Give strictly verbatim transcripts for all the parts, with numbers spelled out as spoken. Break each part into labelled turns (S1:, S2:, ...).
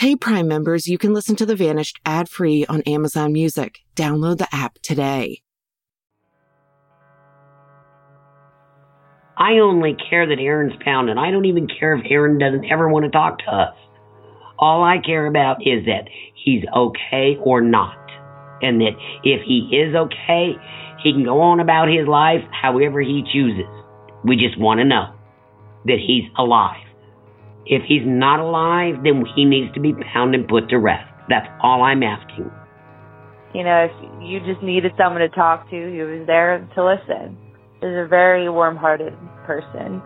S1: Hey Prime members, you can listen to The Vanished ad-free on Amazon Music. Download the app today.
S2: I only care that Aaron's found, and I don't even care if Aaron doesn't ever want to talk to us. All I care about is that he's okay or not. And that if he is okay, he can go on about his life however he chooses. We just want to know that he's alive. If he's not alive, then he needs to be found and put to rest. That's all I'm asking.
S3: You know, if you just needed someone to talk to, he was there to listen. He's a very warm-hearted person.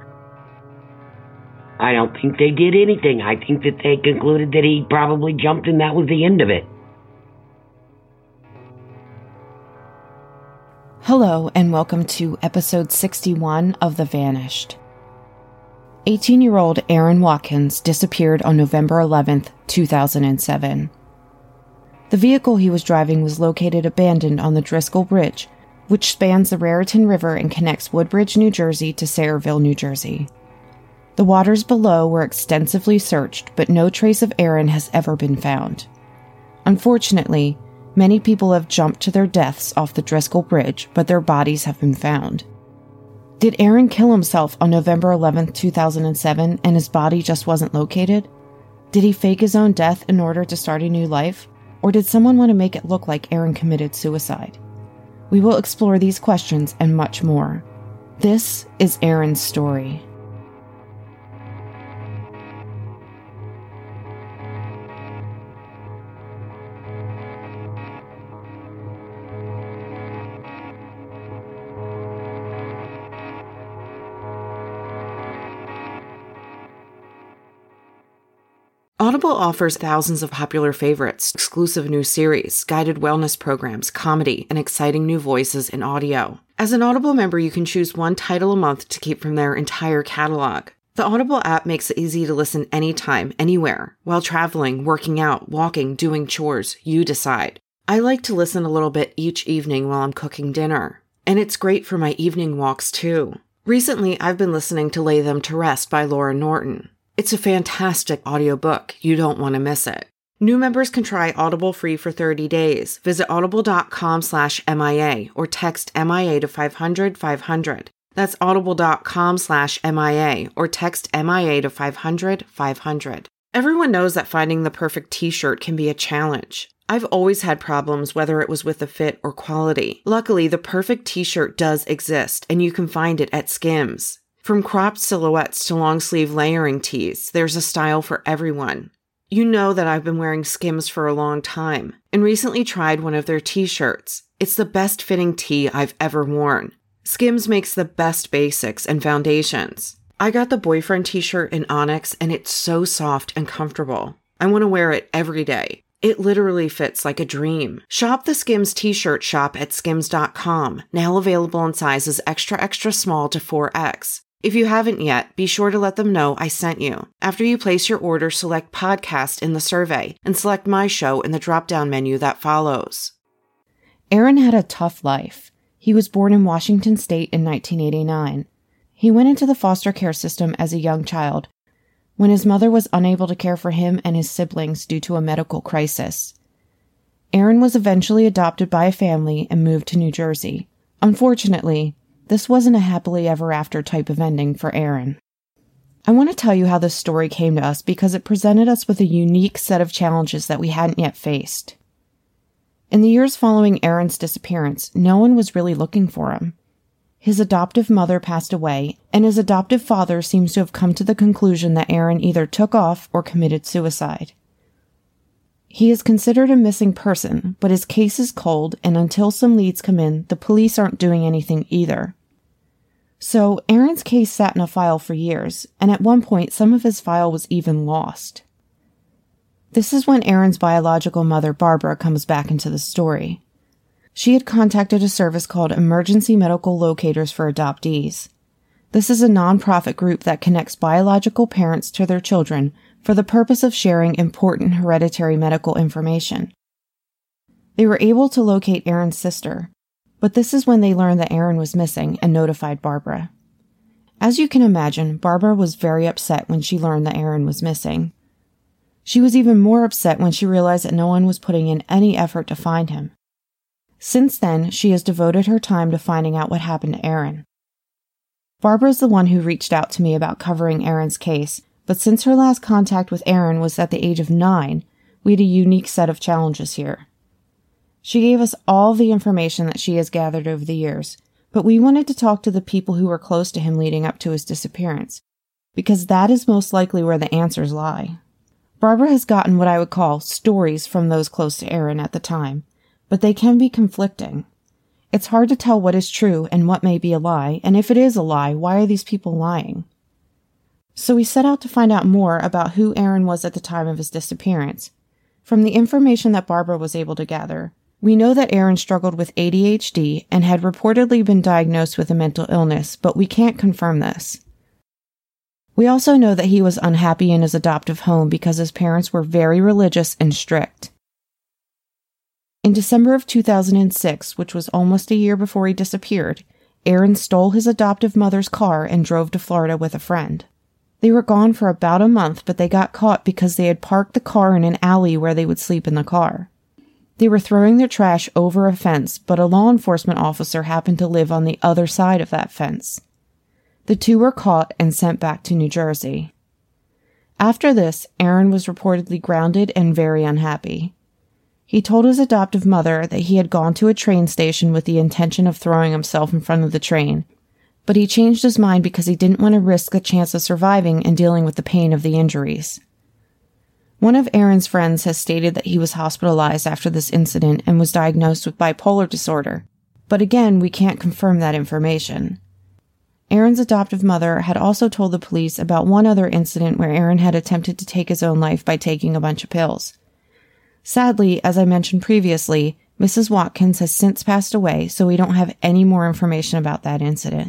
S2: I don't think they did anything. I think that they concluded that he probably jumped and that was the end of it.
S4: Hello, and welcome to episode sixty-one of The Vanished. eighteen-year-old Aaron Watkins disappeared on November eleventh, two thousand seven. The vehicle he was driving was located abandoned on the Driscoll Bridge, which spans the Raritan River and connects Woodbridge, New Jersey to Sayreville, New Jersey. The waters below were extensively searched, but no trace of Aaron has ever been found. Unfortunately, many people have jumped to their deaths off the Driscoll Bridge, but their bodies have been found. Did Aaron kill himself on November eleventh, two thousand seven, and his body just wasn't located? Did he fake his own death in order to start a new life? Or did someone want to make it look like Aaron committed suicide? We will explore these questions and much more. This is Aaron's story.
S1: Audible offers thousands of popular favorites, exclusive new series, guided wellness programs, comedy, and exciting new voices in audio. As an Audible member, you can choose one title a month to keep from their entire catalog. The Audible app makes it easy to listen anytime, anywhere. While traveling, working out, walking, doing chores, you decide. I like to listen a little bit each evening while I'm cooking dinner. And it's great for my evening walks, too. Recently, I've been listening to Lay Them to Rest by Laura Norton. It's a fantastic audiobook. You don't want to miss it. New members can try Audible free for thirty days. Visit audible.com slash MIA or text M I A to five hundred five hundred. That's audible.com slash MIA or text M I A to five hundred five hundred. Everyone knows that finding the perfect t-shirt can be a challenge. I've always had problems whether it was with the fit or quality. Luckily, the perfect t-shirt does exist, and you can find it at Skims. From cropped silhouettes to long-sleeve layering tees, there's a style for everyone. You know that I've been wearing Skims for a long time, and recently tried one of their t-shirts. It's the best-fitting tee I've ever worn. Skims makes the best basics and foundations. I got the boyfriend t-shirt in Onyx, and it's so soft and comfortable. I want to wear it every day. It literally fits like a dream. Shop the Skims t-shirt shop at skims dot com, now available in sizes extra extra small to four X. If you haven't yet, be sure to let them know I sent you. After you place your order, select podcast in the survey and select my show in the drop-down menu that follows.
S4: Aaron had a tough life. He was born in Washington State in nineteen eighty-nine. He went into the foster care system as a young child when his mother was unable to care for him and his siblings due to a medical crisis. Aaron was eventually adopted by a family and moved to New Jersey. Unfortunately, this wasn't a happily ever after type of ending for Aaron. I want to tell you how this story came to us because it presented us with a unique set of challenges that we hadn't yet faced. In the years following Aaron's disappearance, no one was really looking for him. His adoptive mother passed away, and his adoptive father seems to have come to the conclusion that Aaron either took off or committed suicide. He is considered a missing person, but his case is cold, and until some leads come in, the police aren't doing anything either. So, Aaron's case sat in a file for years, and at one point some of his file was even lost. This is when Aaron's biological mother, Barbara, comes back into the story. She had contacted a service called Emergency Medical Locators for Adoptees. This is a nonprofit group that connects biological parents to their children for the purpose of sharing important hereditary medical information. They were able to locate Aaron's sister, but this is when they learned that Aaron was missing and notified Barbara. As you can imagine, Barbara was very upset when she learned that Aaron was missing. She was even more upset when she realized that no one was putting in any effort to find him. Since then, she has devoted her time to finding out what happened to Aaron. Barbara is the one who reached out to me about covering Aaron's case, but since her last contact with Aaron was at the age of nine, we had a unique set of challenges here. She gave us all the information that she has gathered over the years, but we wanted to talk to the people who were close to him leading up to his disappearance, because that is most likely where the answers lie. Barbara has gotten what I would call stories from those close to Aaron at the time, but they can be conflicting. It's hard to tell what is true and what may be a lie, and if it is a lie, why are these people lying? So we set out to find out more about who Aaron was at the time of his disappearance. From the information that Barbara was able to gather, we know that Aaron struggled with A D H D and had reportedly been diagnosed with a mental illness, but we can't confirm this. We also know that he was unhappy in his adoptive home because his parents were very religious and strict. In December of two thousand six, which was almost a year before he disappeared, Aaron stole his adoptive mother's car and drove to Florida with a friend. They were gone for about a month, but they got caught because they had parked the car in an alley where they would sleep in the car. They were throwing their trash over a fence, but a law enforcement officer happened to live on the other side of that fence. The two were caught and sent back to New Jersey. After this, Aaron was reportedly grounded and very unhappy. He told his adoptive mother that he had gone to a train station with the intention of throwing himself in front of the train, but he changed his mind because he didn't want to risk the chance of surviving and dealing with the pain of the injuries. One of Aaron's friends has stated that he was hospitalized after this incident and was diagnosed with bipolar disorder, but again, we can't confirm that information. Aaron's adoptive mother had also told the police about one other incident where Aaron had attempted to take his own life by taking a bunch of pills. Sadly, as I mentioned previously, Missus Watkins has since passed away, so we don't have any more information about that incident.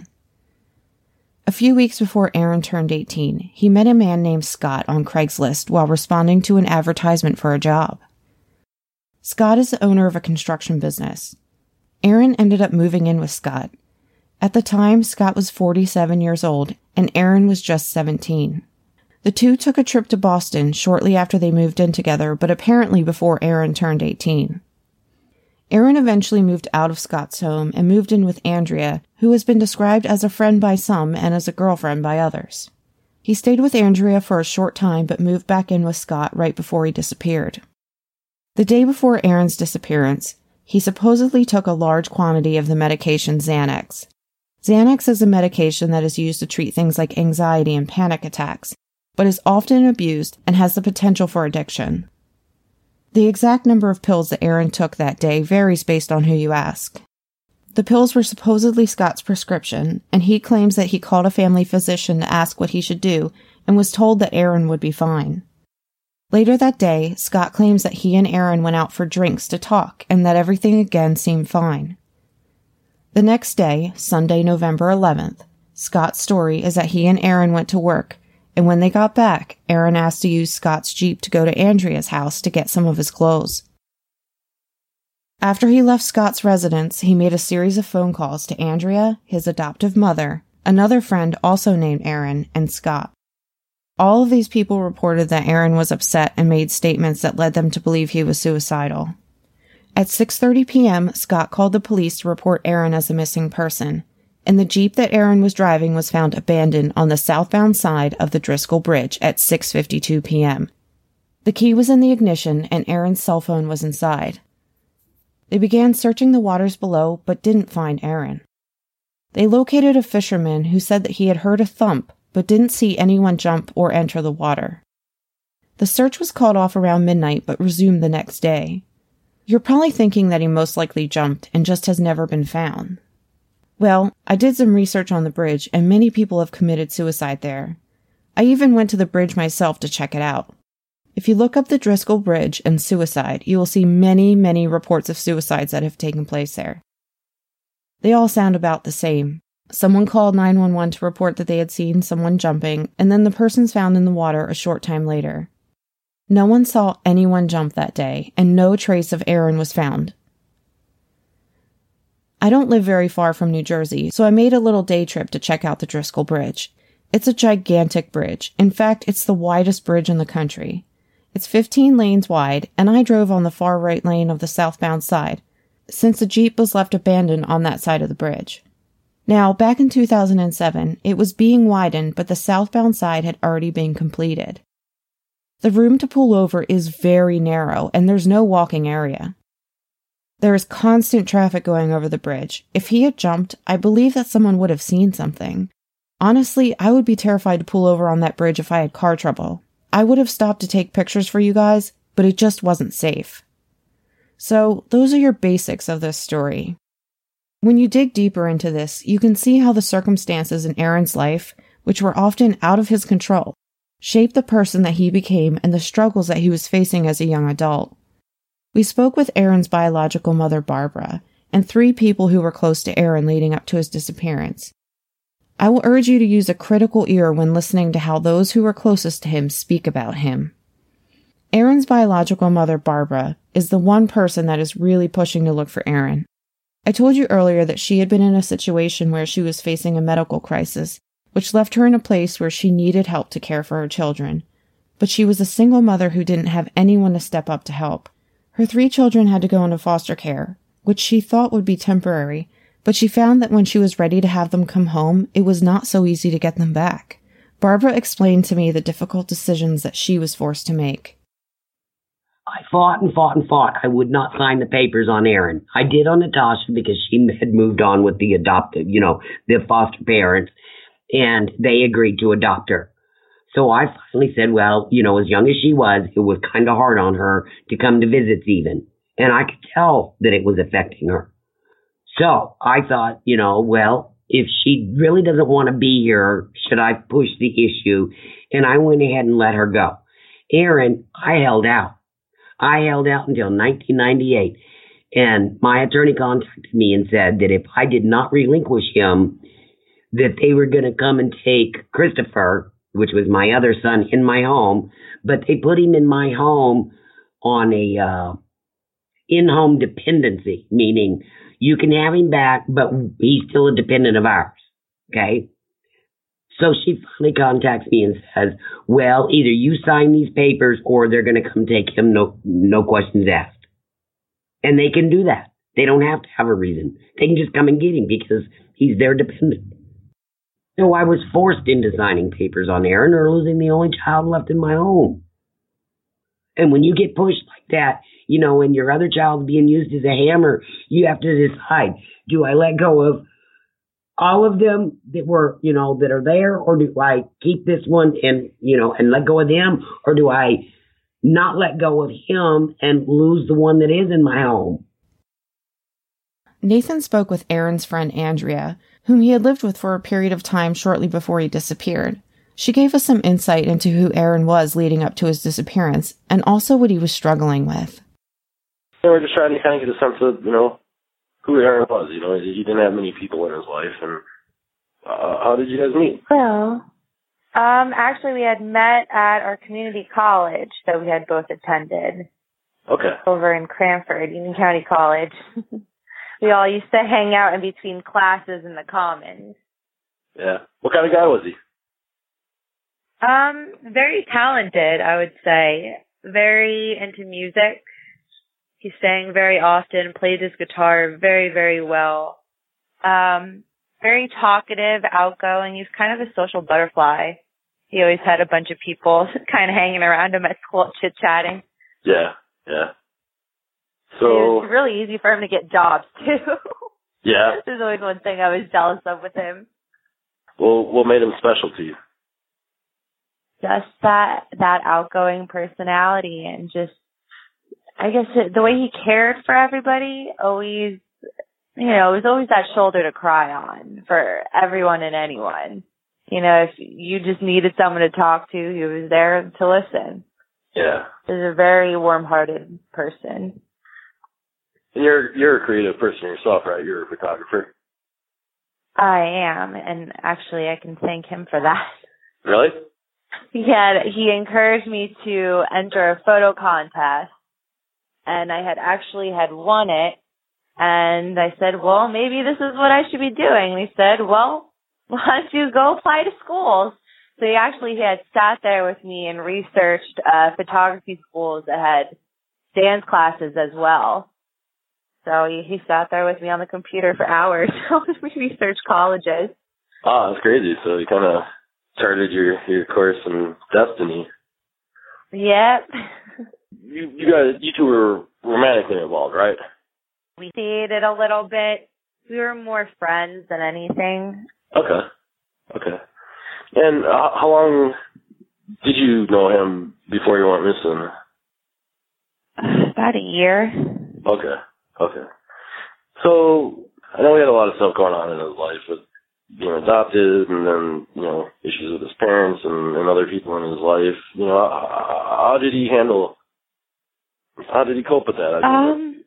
S4: A few weeks before Aaron turned eighteen, he met a man named Scott on Craigslist while responding to an advertisement for a job. Scott is the owner of a construction business. Aaron ended up moving in with Scott. At the time, Scott was forty-seven years old, and Aaron was just seventeen. The two took a trip to Boston shortly after they moved in together, but apparently before Aaron turned eighteen. Aaron eventually moved out of Scott's home and moved in with Andrea, who has been described as a friend by some and as a girlfriend by others. He stayed with Andrea for a short time but moved back in with Scott right before he disappeared. The day before Aaron's disappearance, he supposedly took a large quantity of the medication Xanax. Xanax is a medication that is used to treat things like anxiety and panic attacks, but is often abused and has the potential for addiction. The exact number of pills that Aaron took that day varies based on who you ask. The pills were supposedly Scott's prescription, and he claims that he called a family physician to ask what he should do and was told that Aaron would be fine. Later that day, Scott claims that he and Aaron went out for drinks to talk and that everything again seemed fine. The next day, Sunday, November eleventh, Scott's story is that he and Aaron went to work, and when they got back, Aaron asked to use Scott's Jeep to go to Andrea's house to get some of his clothes. After he left Scott's residence, he made a series of phone calls to Andrea, his adoptive mother, another friend also named Aaron, and Scott. All of these people reported that Aaron was upset and made statements that led them to believe he was suicidal. At six thirty p.m., Scott called the police to report Aaron as a missing person, and the Jeep that Aaron was driving was found abandoned on the southbound side of the Driscoll Bridge at six fifty-two p.m. The key was in the ignition, and Aaron's cell phone was inside. They began searching the waters below, but didn't find Aaron. They located a fisherman who said that he had heard a thump, but didn't see anyone jump or enter the water. The search was called off around midnight, but resumed the next day. You're probably thinking that he most likely jumped and just has never been found. Well, I did some research on the bridge, and many people have committed suicide there. I even went to the bridge myself to check it out. If you look up the Driscoll Bridge and suicide, you will see many, many reports of suicides that have taken place there. They all sound about the same. Someone called nine one one to report that they had seen someone jumping, and then the person's found in the water a short time later. No one saw anyone jump that day, and no trace of Aaron was found. I don't live very far from New Jersey, so I made a little day trip to check out the Driscoll Bridge. It's a gigantic bridge. In fact, it's the widest bridge in the country. It's fifteen lanes wide, and I drove on the far right lane of the southbound side, since the Jeep was left abandoned on that side of the bridge. Now, back in two thousand seven, it was being widened, but the southbound side had already been completed. The room to pull over is very narrow, and there's no walking area. There is constant traffic going over the bridge. If he had jumped, I believe that someone would have seen something. Honestly, I would be terrified to pull over on that bridge if I had car trouble. I would have stopped to take pictures for you guys, but it just wasn't safe. So, those are your basics of this story. When you dig deeper into this, you can see how the circumstances in Aaron's life, which were often out of his control, shaped the person that he became and the struggles that he was facing as a young adult. We spoke with Aaron's biological mother, Barbara, and three people who were close to Aaron leading up to his disappearance. I will urge you to use a critical ear when listening to how those who were closest to him speak about him. Aaron's biological mother, Barbara, is the one person that is really pushing to look for Aaron. I told you earlier that she had been in a situation where she was facing a medical crisis, which left her in a place where she needed help to care for her children. But she was a single mother who didn't have anyone to step up to help. Her three children had to go into foster care, which she thought would be temporary, but she found that when she was ready to have them come home, it was not so easy to get them back. Barbara explained to me the difficult decisions that she was forced to make.
S2: I fought and fought and fought. I would not sign the papers on Aaron. I did on Natasha because she had moved on with the adoptive, you know, the foster parents, and they agreed to adopt her. So I finally said, well, you know, as young as she was, it was kind of hard on her to come to visits even. And I could tell that it was affecting her. So I thought, you know, well, if she really doesn't want to be here, should I push the issue? And I went ahead and let her go. Aaron, I held out. I held out until nineteen ninety-eight. And my attorney contacted me and said that if I did not relinquish him, that they were going to come and take Christopher, which was my other son, in my home. But they put him in my home on a uh, in-home dependency, meaning you can have him back, but he's still a dependent of ours, okay? So she finally contacts me and says, well, either you sign these papers or they're going to come take him, no no questions asked. And they can do that. They don't have to have a reason. They can just come and get him because he's their dependent. So I was forced into signing papers on Aaron or losing the only child left in my home. And when you get pushed like that, you know, and your other child's being used as a hammer, you have to decide, do I let go of all of them that were, you know, that are there, or do I keep this one and, you know, and let go of them, or do I not let go of him and lose the one that is in my home?
S4: Nathan spoke with Aaron's friend Andrea, whom he had lived with for a period of time shortly before he disappeared. She gave us some insight into who Aaron was leading up to his disappearance, and also what he was struggling with.
S5: So we're just trying to kind of get a sense of, you know, who Aaron was. You know, he didn't have many people in his life, and uh, how did you guys meet?
S3: Well, um, actually, we had met at our community college that we had both attended.
S5: Okay.
S3: Over in Cranford, Union County College. We all used to hang out in between classes in the commons.
S5: Yeah. What kind of guy was he?
S3: Um, very talented, I would say. Very into music. He sang very often, played his guitar very, very well. Um, very talkative, outgoing. He was kind of a social butterfly. He always had a bunch of people kind of hanging around him at school, chit-chatting.
S5: Yeah, yeah. So
S3: it was really easy for him to get jobs, too.
S5: Yeah.
S3: There's always one thing I was jealous of with him.
S5: Well, what made him special to you?
S3: Just that, that outgoing personality, and just, I guess it, the way he cared for everybody, always, you know, it was always that shoulder to cry on for everyone and anyone. You know, if you just needed someone to talk to, he was there to listen.
S5: Yeah.
S3: He was a very warm-hearted person.
S5: And you're you're a creative person yourself, right? You're a photographer.
S3: I am, and actually I can thank him for that.
S5: Really?
S3: He had, he encouraged me to enter a photo contest, and I had actually had won it, and I said, well, maybe this is what I should be doing. And he said, well, why don't you go apply to schools? So he actually had sat there with me and researched uh, photography schools that had dance classes as well. So he, he sat there with me on the computer for hours helping me research colleges.
S5: Ah, that's crazy. So you kind of started your, your course in destiny.
S3: Yep.
S5: You, you guys, you two were romantically involved, right?
S3: We dated a little bit. We were more friends than anything.
S5: Okay. Okay. And uh, how long did you know him before you went missing?
S3: About a year.
S5: Okay. Okay. So I know he had a lot of stuff going on in his life with being adopted and then, you know, issues with his parents and, and other people in his life. You know, how, how did he handle, how did he cope with that?
S3: Um,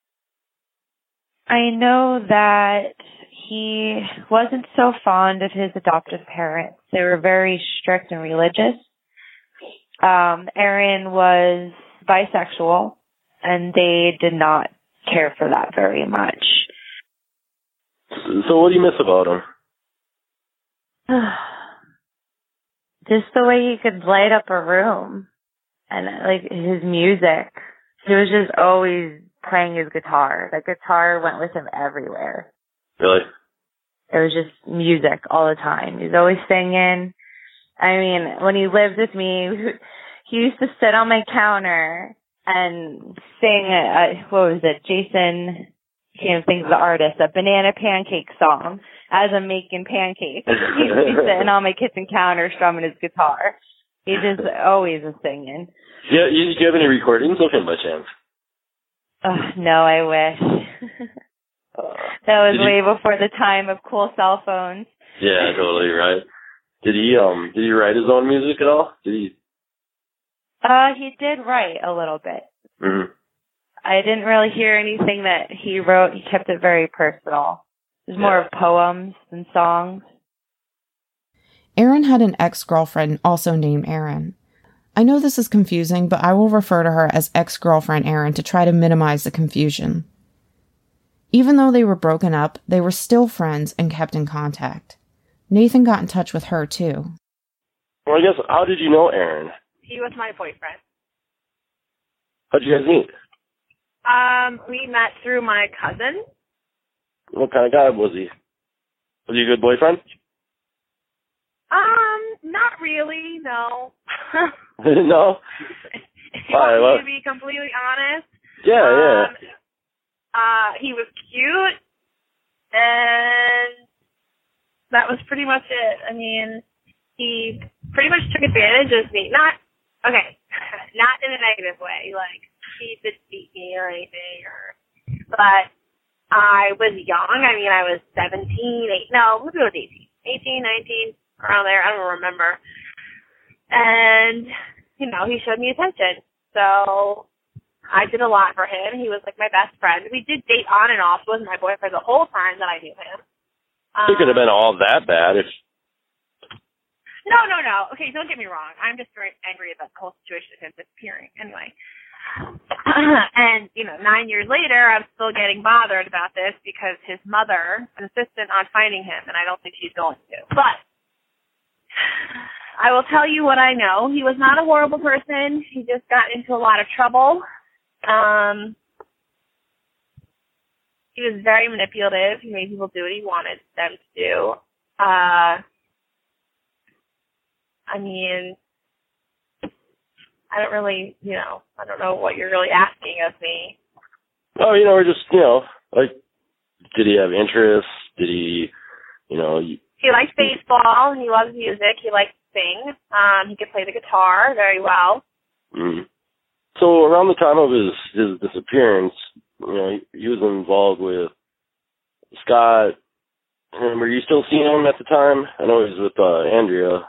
S3: I know that he wasn't so fond of his adoptive parents. They were very strict and religious. Um, Aaron was bisexual, and they did not care for that very much.
S5: So what do you miss about him?
S3: Just the way he could light up a room and like his music. He was just always playing his guitar. The guitar went with him everywhere.
S5: Really?
S3: It was just music all the time. He was always singing. I mean, when he lived with me, he used to sit on my counter and sing, uh, what was it, Jason, I can't think of the artist, a Banana Pancake song as I'm making pancakes. He would be sitting on my kitchen counter strumming his guitar. He just always was singing.
S5: Yeah, you, do you have any recordings of him by chance?
S3: Oh, no, I wish.
S5: Uh,
S3: that was way
S5: you,
S3: before the time of cool cell phones.
S5: Yeah, totally, right. Did he um did he write his own music at all? Did he?
S3: Uh, he did write a little bit.
S5: Mm-hmm.
S3: I didn't really hear anything that he wrote. He kept it very personal. It was more
S5: yeah.
S3: of poems than songs.
S4: Aaron had an ex-girlfriend also named Erin. I know this is confusing, but I will refer to her as ex-girlfriend Erin to try to minimize the confusion. Even though they were broken up, they were still friends and kept in contact. Nathan got in touch with her, too.
S5: Well, I guess, how did you know Aaron?
S6: He was my boyfriend.
S5: How'd you guys meet?
S6: Um, we met through my cousin.
S5: What kind of guy was he? Was he a good boyfriend?
S6: Um, not really, no.
S5: No?
S6: If you want
S5: well,
S6: me to be completely honest.
S5: Yeah,
S6: um,
S5: yeah.
S6: Uh, he was cute, and that was pretty much it. I mean, he pretty much took advantage of me. Not, okay, not in a negative way. Like, he didn't beat me or anything, or, but I was young. I mean, I was seventeen, eight, no, maybe it was eighteen. eighteen, nineteen, around there. I don't remember. And, you know, he showed me attention. So I did a lot for him. He was like my best friend. We did date on and off. He wasn't my boyfriend the whole time that I knew him. Um,
S5: It could have been all that bad if...
S6: No, no, no. Okay, don't get me wrong. I'm just very angry about the whole situation of him disappearing. Anyway. And, you know, nine years later, I'm still getting bothered about this because his mother is insistent on finding him, and I don't think she's going to. But I will tell you what I know. He was not a horrible person. He just got into a lot of trouble. Um, he was very manipulative. He made people do what he wanted them to do. Uh, I mean, I don't really, you know, I don't know what you're really asking of me.
S5: Oh, you know, we're just, you know, like, did he have interests? Did he, you know... You,
S6: he liked baseball. He loves music. He liked to sing. Um, he could play the guitar very well.
S5: Mm. So around the time of his, his disappearance, you know, he, he was involved with Scott. And were you still seeing him at the time? I know he was with uh, Andrea.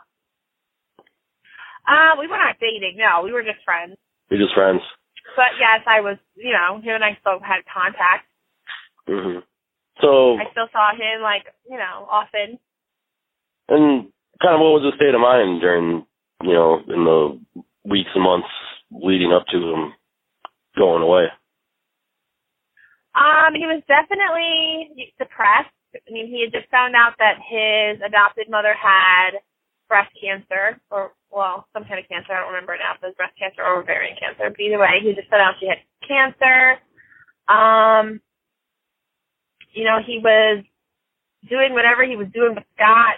S6: Uh, we were not dating, no. We were just friends.
S5: You're just friends?
S6: But yes, I was, you know, him and I still had contact.
S5: Mm-hmm. So...
S6: I still saw him, like, you know, often.
S5: And kind of what was his state of mind during, you know, in the weeks and months leading up to him going away?
S6: Um, he was definitely depressed. I mean, he had just found out that his adopted mother had breast cancer, or, well, some kind of cancer. I don't remember now if it was breast cancer or ovarian cancer. But either way, he just found out she had cancer. Um, you know, he was doing whatever he was doing with Scott.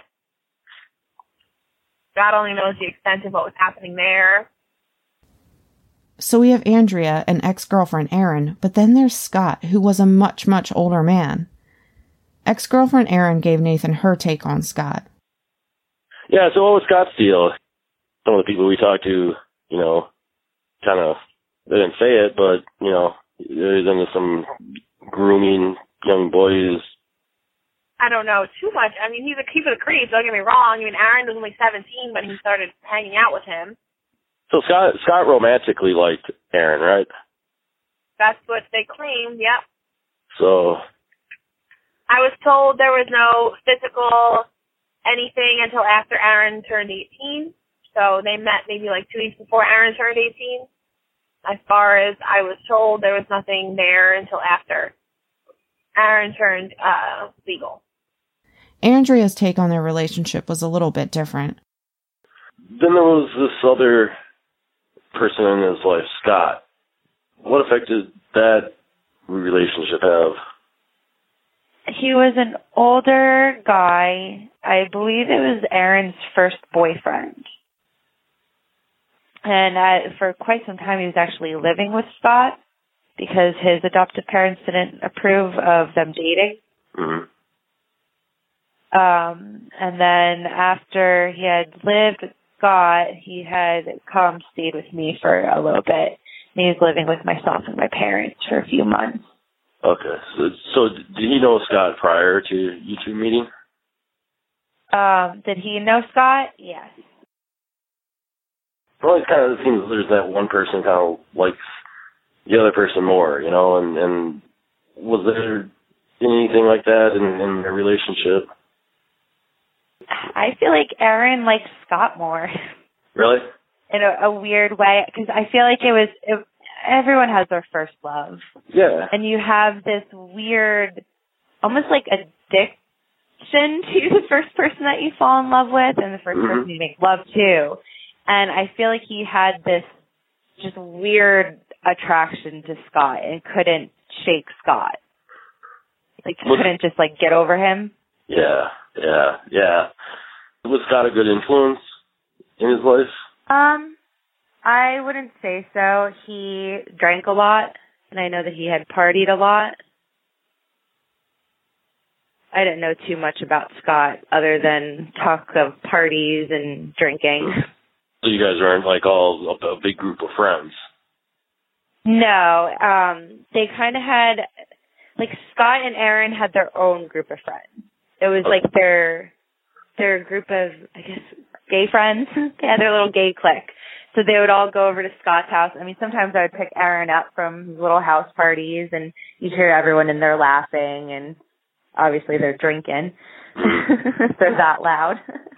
S6: God only knows the extent of what was happening there.
S4: So we have Andrea and ex-girlfriend Erin, but then there's Scott, who was a much, much older man. Ex-girlfriend Erin gave Nathan her take on Scott.
S5: Yeah, so what was Scott's deal? Some of the people we talked to, you know, kind of, they didn't say it, but, you know, there's into some grooming young boys.
S6: I don't know too much. I mean, he's a, he was a creep, don't get me wrong. I mean, Aaron was only seventeen when he started hanging out with him.
S5: So Scott, Scott romantically liked Erin, right?
S6: That's what they claimed, yep.
S5: So
S6: I was told there was no physical anything until after Aaron turned eighteen. So they met maybe like two weeks before Aaron turned eighteen. As far as I was told, there was nothing there until after Aaron turned uh, legal.
S4: Andrea's take on their relationship was a little bit different.
S5: Then there was this other person in his life, Scott. What effect did that relationship have?
S3: He was an older guy. I believe it was Aaron's first boyfriend. And uh, for quite some time, he was actually living with Scott because his adoptive parents didn't approve of them dating.
S5: Mm-hmm.
S3: Um, and then after he had lived with Scott, he had come stayed with me for a little bit. And he was living with myself and my parents for a few months.
S5: Okay. So, so did he know Scott prior to you two meeting?
S3: Um, did he know Scott? Yes.
S5: Well, it kind of seems there's that one person kind of likes the other person more, you know, and, and was there anything like that in, in their relationship?
S3: I feel like Aaron likes Scott more.
S5: Really?
S3: In a, a weird way, because I feel like it was, it, everyone has their first love.
S5: Yeah.
S3: And you have this weird, almost like addiction to the first person that you fall in love with and the first
S5: mm-hmm.
S3: person you make love to. And I feel like he had this just weird attraction to Scott and couldn't shake Scott. Like,
S5: was,
S3: couldn't just, like, get over him.
S5: Yeah, yeah, yeah. Was Scott a good influence in his life?
S3: Um, I wouldn't say so. He drank a lot, and I know that he had partied a lot. I didn't know too much about Scott other than talk of parties and drinking.
S5: So you guys aren't like all a, a big group of friends?
S3: No, um, they kind of had, like Scott and Aaron had their own group of friends. It was
S5: okay.
S3: like their their group of, I guess, gay friends. They had their little gay clique. So they would all go over to Scott's house. I mean, sometimes I would pick Aaron up from his little house parties, and you'd hear everyone in there laughing, and obviously they're drinking. They're that loud.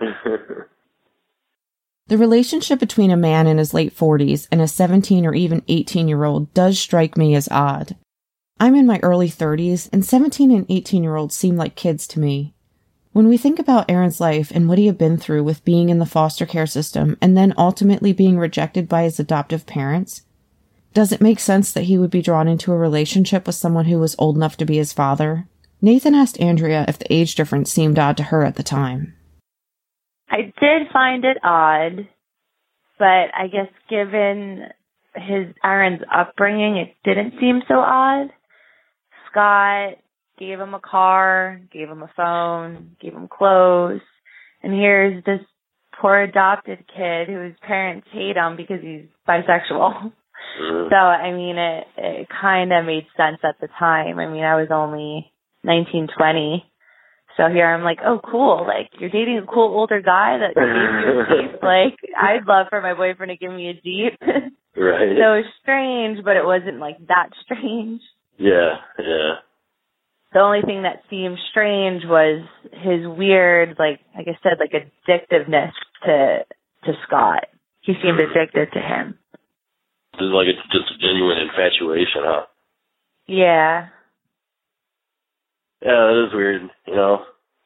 S4: The relationship between a man in his late forties and a seventeen or even eighteen-year-old does strike me as odd. I'm in my early thirties, and seventeen and eighteen-year-olds seem like kids to me. When we think about Aaron's life and what he had been through with being in the foster care system and then ultimately being rejected by his adoptive parents, does it make sense that he would be drawn into a relationship with someone who was old enough to be his father? Nathan asked Andrea if the age difference seemed odd to her at the time.
S3: I did find it odd, but I guess given his Aaron's upbringing, it didn't seem so odd. Scott gave him a car, gave him a phone, gave him clothes, and here's this poor adopted kid whose parents hate him because he's bisexual. So, I mean, it, it kind of made sense at the time. I mean, I was only nineteen, twenty. So here I'm like, oh, cool. Like, you're dating a cool older guy that gave you a Jeep. Like, I'd love for my boyfriend to give me a Jeep.
S5: Right.
S3: So it was strange, but it wasn't, like, that strange.
S5: Yeah, yeah.
S3: The only thing that seemed strange was his weird, like, like I said, like, addictiveness to to Scott. He seemed addicted to him.
S5: It's like it's just a genuine infatuation, huh?
S3: Yeah.
S5: Yeah, that is weird, you know.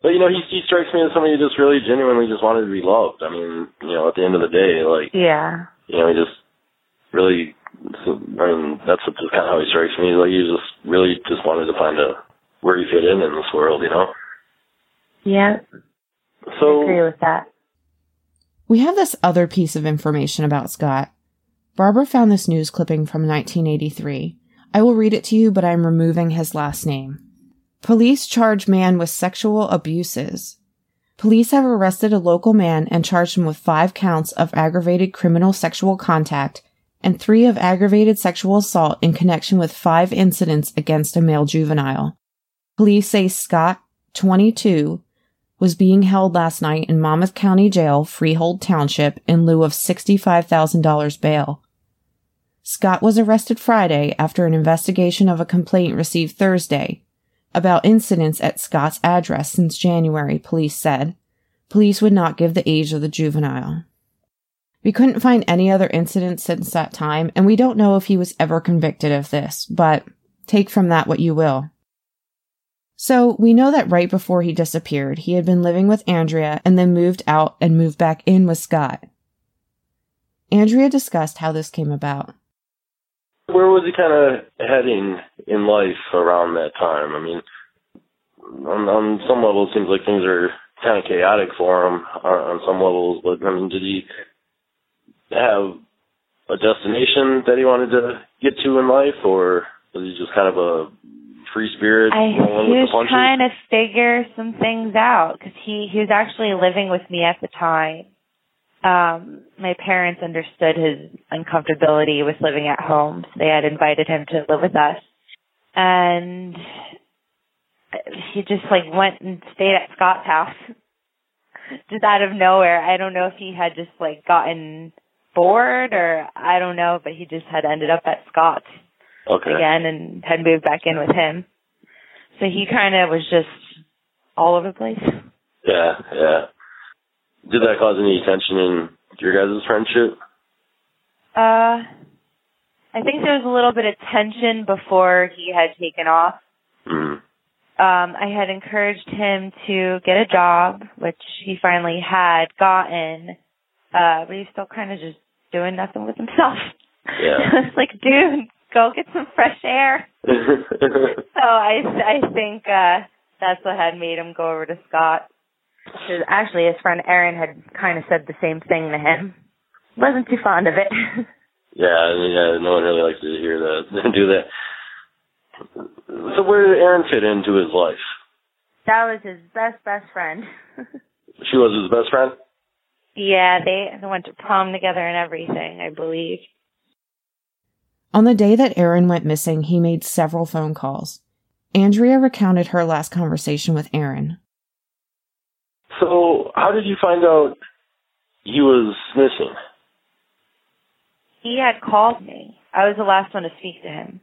S5: But, you know, he, he strikes me as somebody who just really genuinely just wanted to be loved. I mean, you know, at the end of the day, like,
S3: Yeah.
S5: you know, he just really, I mean, that's just kind of how he strikes me. Like, he just really just wanted to find a, where he fit in in this world, you know?
S3: Yeah.
S5: So,
S3: I agree with that.
S4: We have this other piece of information about Scott. Barbara found this news clipping from nineteen eighty-three. I will read it to you, but I'm removing his last name. Police charge man with sexual abuses. Police have arrested a local man and charged him with five counts of aggravated criminal sexual contact and three of aggravated sexual assault in connection with five incidents against a male juvenile. Police say Scott, twenty-two, was being held last night in Monmouth County Jail, Freehold Township, in lieu of sixty-five thousand dollars bail. Scott was arrested Friday after an investigation of a complaint received Thursday about incidents at Scott's address since January, police said. Police would not give the age of the juvenile. We couldn't find any other incidents since that time, and we don't know if he was ever convicted of this, but take from that what you will. So, we know that right before he disappeared, he had been living with Andrea and then moved out and moved back in with Scott. Andrea discussed how this came about.
S5: where was he kind of heading in life around that time? I mean, on, on some level, it seems like things are kind of chaotic for him on, on some levels, but, I mean, did he have a destination that he wanted to get to in life, or was he just kind of a free spirit?
S3: I, he was trying to figure some things out because he, he was actually living with me at the time. Um, my parents understood his uncomfortability with living at home, so they had invited him to live with us. And he just like went and stayed at Scott's house, just out of nowhere. I don't know if he had just like gotten bored or I don't know, but he just had ended up at Scott's
S5: okay.
S3: again and had moved back in with him. So he kind of was just all over the place.
S5: Yeah, yeah. Did that cause any tension in your guys' friendship?
S3: Uh, I think there was a little bit of tension before he had taken off.
S5: Mm.
S3: Um, I had encouraged him to get a job, which he finally had gotten, uh, but he's still kind of just doing nothing with himself.
S5: Yeah.
S3: It's like, dude, go get some fresh air. So I, I think uh, that's what had made him go over to Scott. Because actually, his friend Aaron had kind of said the same thing to him. Wasn't too fond of it.
S5: Yeah, yeah, no one really likes to hear that, do that. So where did Aaron fit into his life?
S3: That was his best, best friend.
S5: She was his best friend?
S3: Yeah, they, they went to prom together and everything, I believe.
S4: On the day that Aaron went missing, he made several phone calls. Andrea recounted her last conversation with Aaron.
S5: So, how did you find out he was missing?
S3: He had called me. I was the last one to speak to him.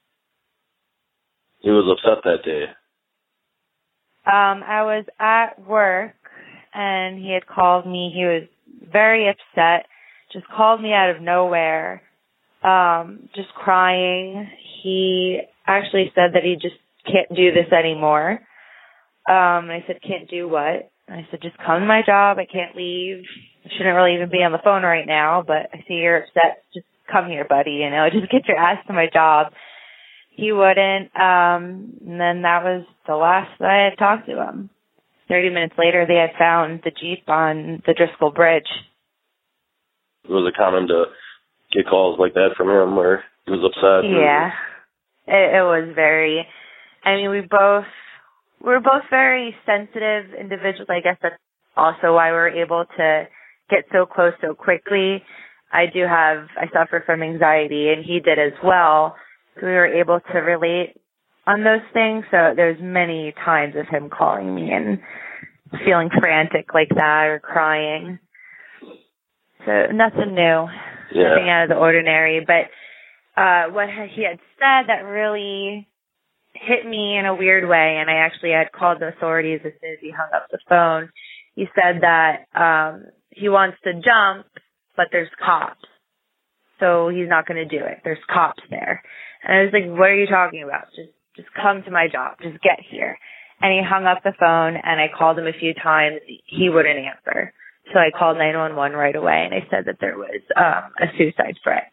S5: He was upset that day.
S3: Um, I was at work, and he had called me. He was very upset, just called me out of nowhere, um, just crying. He actually said that he just can't do this anymore. Um, and I said, can't do what? And I said, just come to my job. I can't leave. I shouldn't really even be on the phone right now, but I see you're upset. Just come here, buddy. You know, just get your ass to my job. He wouldn't. Um, and then that was the last that I had talked to him. Thirty minutes later, they had found the Jeep on the Driscoll Bridge.
S5: Was it common to get calls like that from him where he was upset?
S3: Yeah. It, it was very, I mean, we both, we're both very sensitive individuals. I guess that's also why we're able to get so close so quickly. I do have, I suffer from anxiety, and he did as well. So we were able to relate on those things. So there's many times of him calling me and feeling frantic like that or crying. So nothing new,
S5: yeah.
S3: Nothing out of the ordinary. But uh, what he had said that really hit me in a weird way, and I actually had called the authorities as soon as he hung up the phone. He said that um, he wants to jump, but there's cops. So he's not going to do it. There's cops there. And I was like, what are you talking about? Just just come to my job. Just get here. and he hung up the phone, and I called him a few times. He wouldn't answer. So I called nine one one right away, and they said that there was um, a suicide threat.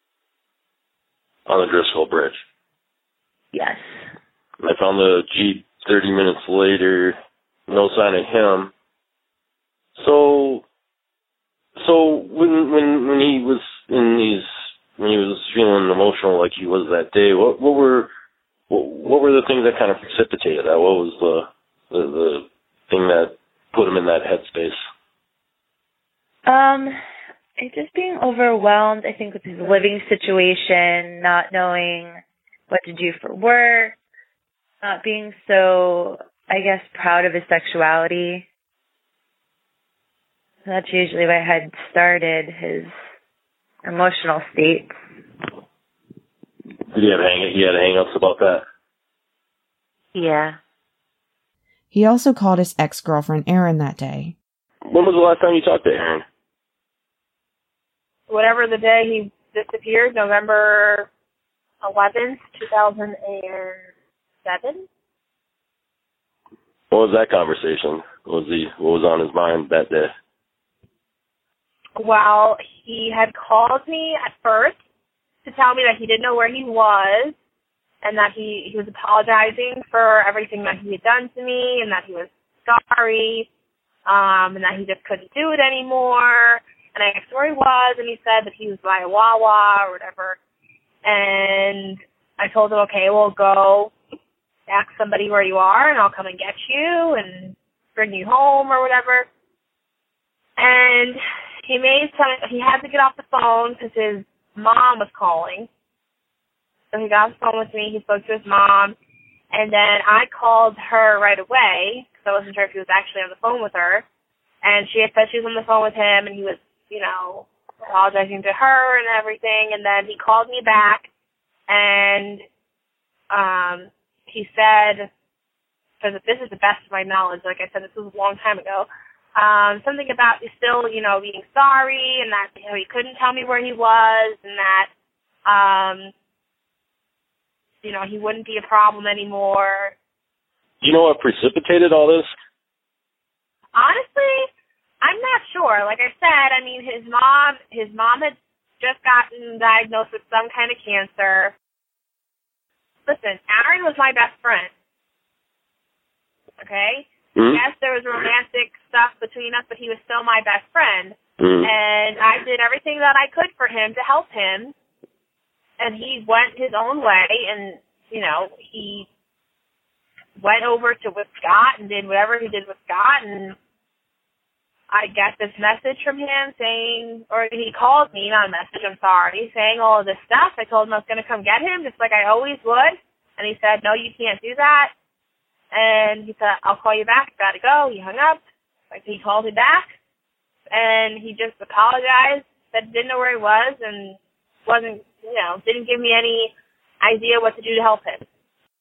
S5: On the Driscoll Bridge?
S3: Yes.
S5: I found the Jeep thirty minutes later, no sign of him. So, so when when when he was in these, when he was feeling emotional like he was that day, what what were what, what were the things that kind of precipitated that? What was the the, the thing that put him in that headspace?
S3: Um, just being overwhelmed, I think, with his living situation, not knowing what to do for work, not being so, I guess, proud of his sexuality. That's usually what had started his emotional state.
S5: Did he have hang? He had hang-ups about that?
S3: Yeah.
S4: He also called his ex-girlfriend Erin that day.
S5: When was the last time you talked to Erin?
S6: Whatever the day he disappeared, November eleventh, two thousand seven.
S5: What was that conversation? What was he? What was on his mind that day?
S6: Well, he had called me at first to tell me that he didn't know where he was, and that he, he was apologizing for everything that he had done to me, and that he was sorry, um, and that he just couldn't do it anymore. And I asked where he was, and he said that he was by a Wawa or whatever. And I told him, okay, well, go ask somebody where you are, and I'll come and get you and bring you home or whatever. And he made some, he had to get off the phone because his mom was calling. So he got off the phone with me. He spoke to his mom. And then I called her right away because I wasn't sure if he was actually on the phone with her. And she had said she was on the phone with him, and he was, you know, apologizing to her and everything. And then he called me back, and um, he said, because this is the best of my knowledge, like I said, this was a long time ago, um, something about still, you know, being sorry, and that, you know, he couldn't tell me where he was, and that, um, you know, he wouldn't be a problem anymore.
S5: Do you know what precipitated all this?
S6: Honestly, I'm not sure. Like I said, I mean, his mom, his mom had just gotten diagnosed with some kind of cancer. Listen, Aaron was my best friend. Okay? Mm-hmm. Yes, there was romantic stuff between us, but he was still my best friend. Mm-hmm. And I did everything that I could for him to help him. And he went his own way, and, you know, he went over to with Scott and did whatever he did with Scott, and I got this message from him saying, or he called me, not a message, I'm sorry, saying all of this stuff. I told him I was going to come get him, just like I always would. And he said, no, you can't do that. And he said, I'll call you back. Got to go. He hung up. Like, he called me back. And he just apologized, said he didn't know where he was, and wasn't, you know, didn't give me any idea what to do to help him.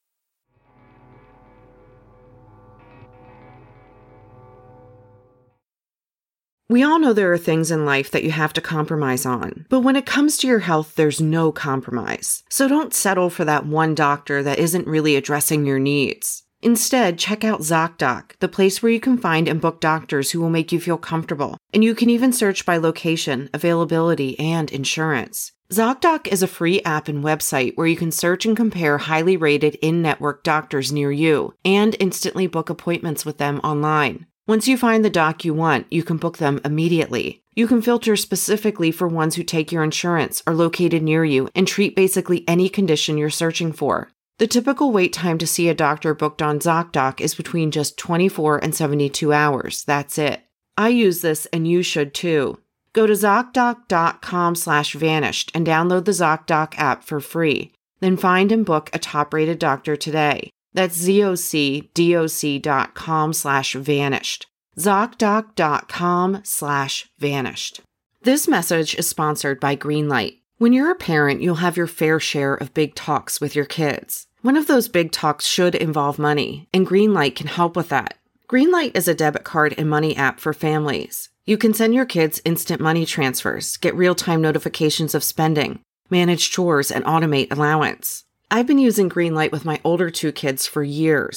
S1: We all know there are things in life that you have to compromise on, but when it comes to your health, there's no compromise. So don't settle for that one doctor that isn't really addressing your needs. Instead, check out ZocDoc, the place where you can find and book doctors who will make you feel comfortable. And you can even search by location, availability, and insurance. ZocDoc is a free app and website where you can search and compare highly rated in-network doctors near you and instantly book appointments with them online. Once you find the doc you want, you can book them immediately. You can filter specifically for ones who take your insurance, are located near you, and treat basically any condition you're searching for. The typical wait time to see a doctor booked on ZocDoc is between just twenty-four and seventy-two hours. That's it. I use this, and you should too. Go to ZocDoc.com slash vanished and download the ZocDoc app for free. Then find and book a top-rated doctor today. That's ZocDoc dot com slash vanished. ZocDoc.com slash vanished. This message is sponsored by Greenlight. When you're a parent, you'll have your fair share of big talks with your kids. One of those big talks should involve money, and Greenlight can help with that. Greenlight is a debit card and money app for families. You can send your kids instant money transfers, get real-time notifications of spending, manage chores, and automate allowance. I've been using Greenlight with my older two kids for years.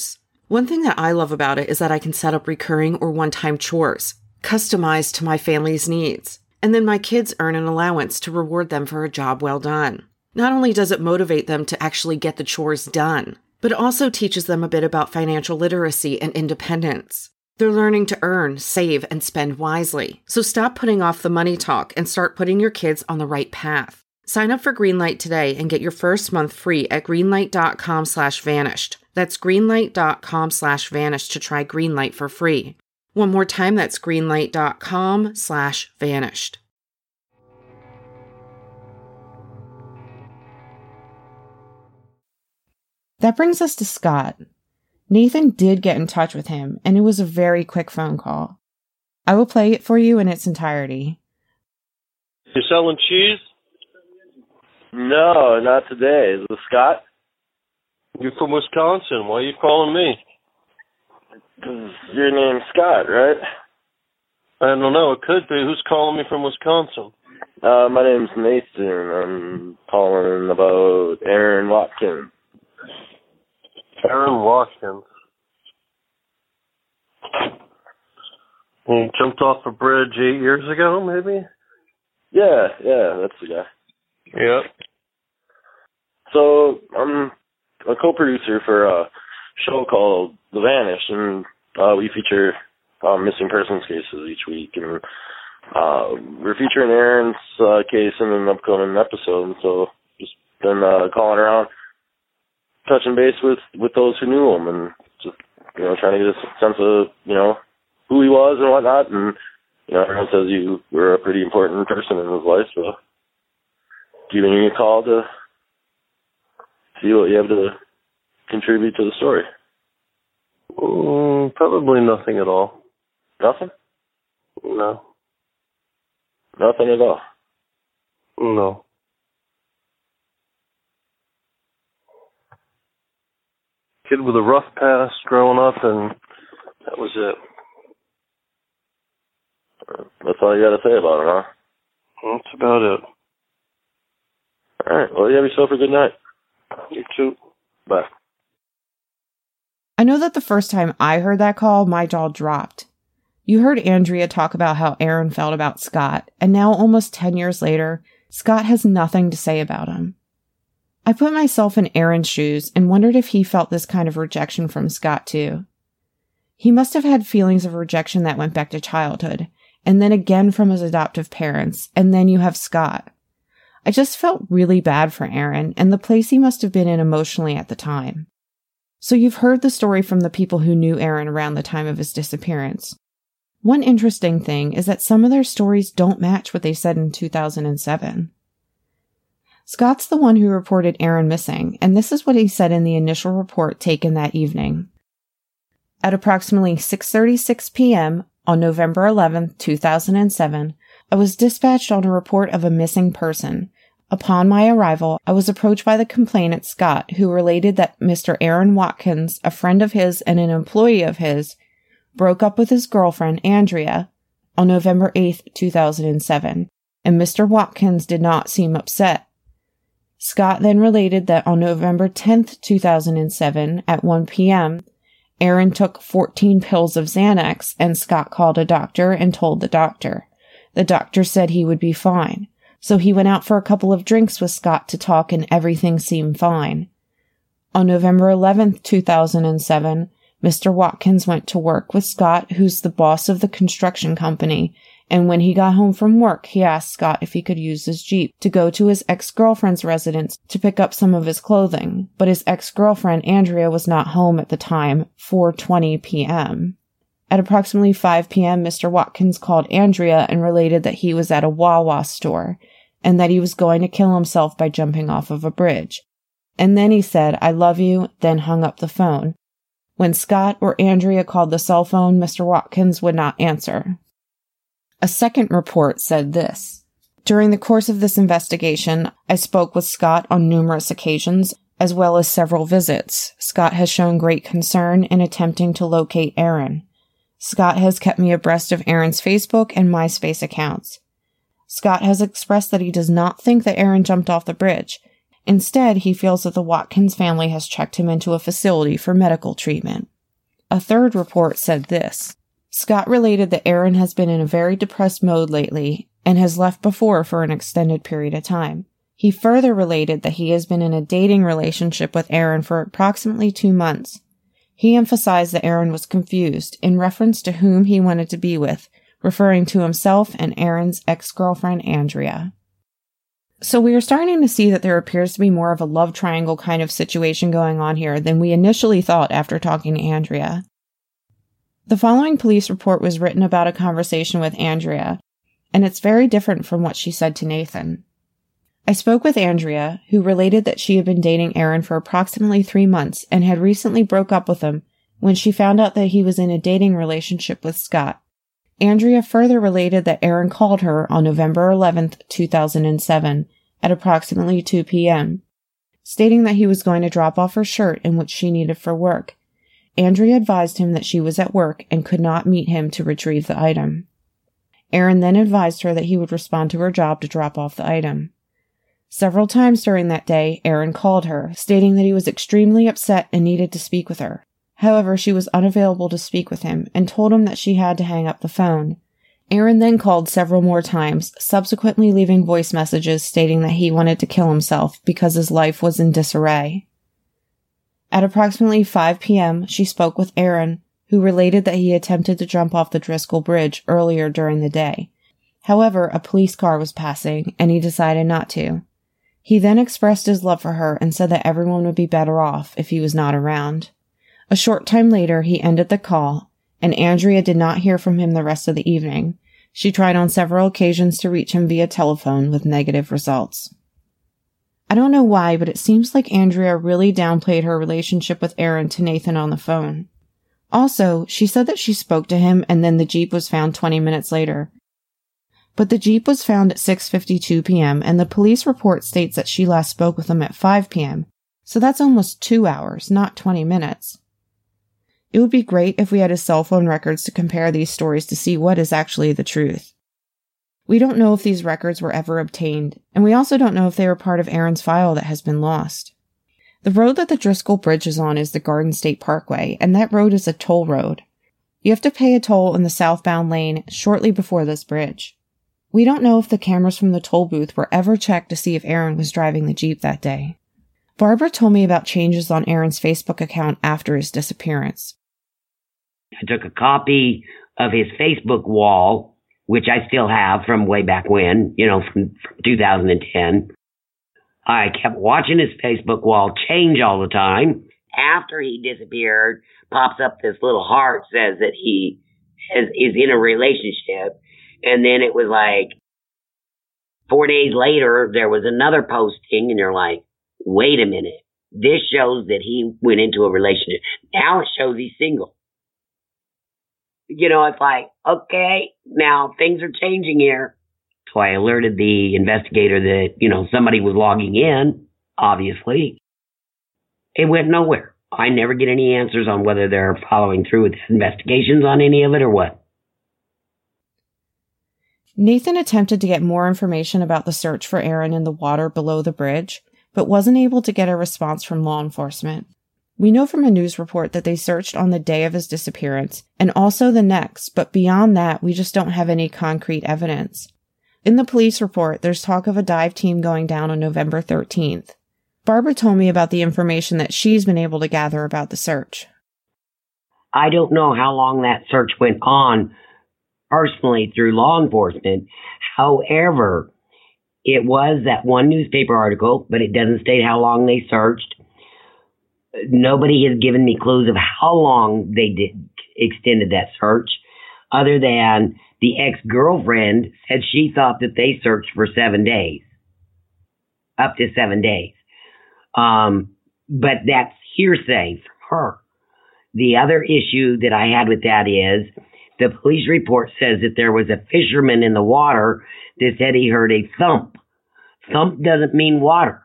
S1: One thing that I love about it is that I can set up recurring or one-time chores, customized to my family's needs. And then my kids earn an allowance to reward them for a job well done. Not only does it motivate them to actually get the chores done, but it also teaches them a bit about financial literacy and independence. They're learning to earn, save, and spend wisely. So stop putting off the money talk and start putting your kids on the right path. Sign up for Greenlight today and get your first month free at greenlight.com slash vanished. That's greenlight.com slash vanished to try Greenlight for free. One more time, that's greenlight.com slash vanished.
S4: That brings us to Scott. Nathan did get in touch with him, and it was a very quick phone call. I will play it for you in its entirety.
S7: You selling cheese?
S5: No, not today. Is this Scott?
S7: You're from Wisconsin. Why are you calling me?
S5: Because your name's Scott, right?
S7: I don't know. It could be. Who's calling me from Wisconsin?
S5: Uh, my name's Nathan. I'm calling about Aaron Watkins.
S7: Aaron Watkins. He jumped off a bridge eight years ago, maybe?
S5: Yeah, yeah, that's the guy.
S7: Yep.
S5: So, I'm a co-producer for a show called The Vanished, and uh, we feature uh, missing persons cases each week, and uh, we're featuring Aaron's uh, case in an upcoming episode, and so just been uh, calling around, touching base with, with those who knew him, and just, you know, trying to get a sense of, you know, who he was and whatnot, and, you know, everyone says you were a pretty important person in his life, so giving you a call to see what you have to contribute to the story.
S7: Mm, probably nothing at all.
S5: Nothing?
S7: No.
S5: Nothing at all?
S7: No. Kid with a rough past growing up, and that was it.
S5: That's all you got to say about it, huh?
S7: That's about it.
S5: All right. Well, you have yourself a good night.
S7: You too.
S5: Bye.
S4: I know that the first time I heard that call, my jaw dropped. You heard Andrea talk about how Aaron felt about Scott, and now almost ten years later, Scott has nothing to say about him. I put myself in Aaron's shoes and wondered if he felt this kind of rejection from Scott too. He must have had feelings of rejection that went back to childhood, and then again from his adoptive parents, and then you have Scott. I just felt really bad for Aaron and the place he must have been in emotionally at the time. So you've heard the story from the people who knew Aaron around the time of his disappearance. One interesting thing is that some of their stories don't match what they said in two thousand seven. Scott's the one who reported Aaron missing, and this is what he said in the initial report taken that evening. At approximately six thirty-six p.m. on November eleventh, two thousand seven, I was dispatched on a report of a missing person. Upon my arrival, I was approached by the complainant, Scott, who related that Mister Aaron Watkins, a friend of his and an employee of his, broke up with his girlfriend, Andrea, on November eighth, two thousand seven, and Mister Watkins did not seem upset. Scott then related that on November tenth, two thousand seven, at one p.m., Aaron took fourteen pills of Xanax, and Scott called a doctor and told the doctor. The doctor said he would be fine. So he went out for a couple of drinks with Scott to talk and everything seemed fine. On November eleventh, two thousand seven, Mister Watkins went to work with Scott, who's the boss of the construction company, and when he got home from work, he asked Scott if he could use his Jeep to go to his ex-girlfriend's residence to pick up some of his clothing, but his ex-girlfriend, Andrea, was not home at the time, four twenty p.m. At approximately five p.m., Mister Watkins called Andrea and related that he was at a Wawa store, and that he was going to kill himself by jumping off of a bridge. And then he said, "I love you," then hung up the phone. When Scott or Andrea called the cell phone, Mister Watkins would not answer. A second report said this. During the course of this investigation, I spoke with Scott on numerous occasions, as well as several visits. Scott has shown great concern in attempting to locate Aaron. Scott has kept me abreast of Aaron's Facebook and MySpace accounts. Scott has expressed that he does not think that Aaron jumped off the bridge. Instead, he feels that the Watkins family has checked him into a facility for medical treatment. A third report said this. Scott related that Aaron has been in a very depressed mode lately and has left before for an extended period of time. He further related that he has been in a dating relationship with Aaron for approximately two months. He emphasized that Aaron was confused in reference to whom he wanted to be with, referring to himself and Aaron's ex-girlfriend, Andrea. So we are starting to see that there appears to be more of a love triangle kind of situation going on here than we initially thought after talking to Andrea. The following police report was written about a conversation with Andrea, and it's very different from what she said to Nathan. I spoke with Andrea, who related that she had been dating Aaron for approximately three months and had recently broke up with him when she found out that he was in a dating relationship with Scott. Andrea further related that Aaron called her on November eleventh, two thousand seven, at approximately two p.m., stating that he was going to drop off her shirt in which she needed for work. Andrea advised him that she was at work and could not meet him to retrieve the item. Aaron then advised her that he would respond to her job to drop off the item. Several times during that day, Aaron called her, stating that he was extremely upset and needed to speak with her. However, she was unavailable to speak with him and told him that she had to hang up the phone. Aaron then called several more times, subsequently leaving voice messages stating that he wanted to kill himself because his life was in disarray. At approximately five p.m., she spoke with Aaron, who related that he attempted to jump off the Driscoll Bridge earlier during the day. However, a police car was passing, and he decided not to. He then expressed his love for her and said that everyone would be better off if he was not around. A short time later, he ended the call, and Andrea did not hear from him the rest of the evening. She tried on several occasions to reach him via telephone with negative results. I don't know why, but it seems like Andrea really downplayed her relationship with Aaron to Nathan on the phone. Also, she said that she spoke to him and then the Jeep was found twenty minutes later. But the Jeep was found at six fifty-two p.m. and the police report states that she last spoke with him at five p.m., so that's almost two hours, not twenty minutes. It would be great if we had his cell phone records to compare these stories to see what is actually the truth. We don't know if these records were ever obtained, and we also don't know if they were part of Aaron's file that has been lost. The road that the Driscoll Bridge is on is the Garden State Parkway, and that road is a toll road. You have to pay a toll in the southbound lane shortly before this bridge. We don't know if the cameras from the toll booth were ever checked to see if Aaron was driving the Jeep that day. Barbara told me about changes on Aaron's Facebook account after his disappearance.
S2: I took a copy of his Facebook wall, which I still have from way back when, you know, from, from two thousand ten. I kept watching his Facebook wall change all the time. After he disappeared, pops up this little heart, says that he is, is in a relationship. And then it was like four days later, there was another posting, and you're like, wait a minute. This shows that he went into a relationship. Now it shows he's single. You know, it's like, okay, now things are changing here. So I alerted the investigator that, you know, somebody was logging in, obviously. It went nowhere. I never get any answers on whether they're following through with investigations on any of it or what.
S4: Nathan attempted to get more information about the search for Aaron in the water below the bridge, but wasn't able to get a response from law enforcement. We know from a news report that they searched on the day of his disappearance, and also the next, but beyond that, we just don't have any concrete evidence. In the police report, there's talk of a dive team going down on November thirteenth. Barbara told me about the information that she's been able to gather about the search.
S2: I don't know how long that search went on personally through law enforcement. However, it was that one newspaper article, but it doesn't state how long they searched. Nobody has given me clues of how long they did extended that search, other than the ex-girlfriend said she thought that they searched for seven days, up to seven days. Um, but that's hearsay from her. The other issue that I had with that is the police report says that there was a fisherman in the water that said he heard a thump. Thump doesn't mean water.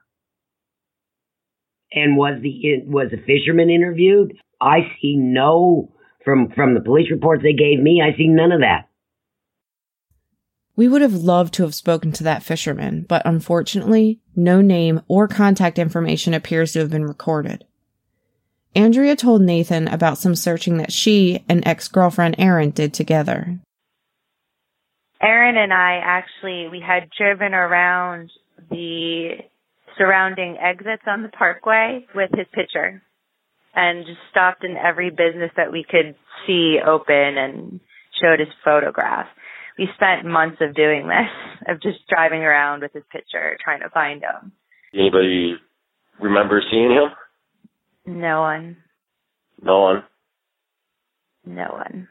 S2: And was the was the fisherman interviewed? I see no, from, from the police reports they gave me, I see none of that.
S4: We would have loved to have spoken to that fisherman, but unfortunately, no name or contact information appears to have been recorded. Andrea told Nathan about some searching that she and ex-girlfriend Erin did together.
S3: Erin and I actually, we had driven around the surrounding exits on the parkway with his picture and just stopped in every business that we could see open and showed his photograph. We spent months of doing this, of just driving around with his picture, trying to find him.
S5: Anybody remember seeing him?
S3: No one.
S5: No one?
S3: No one.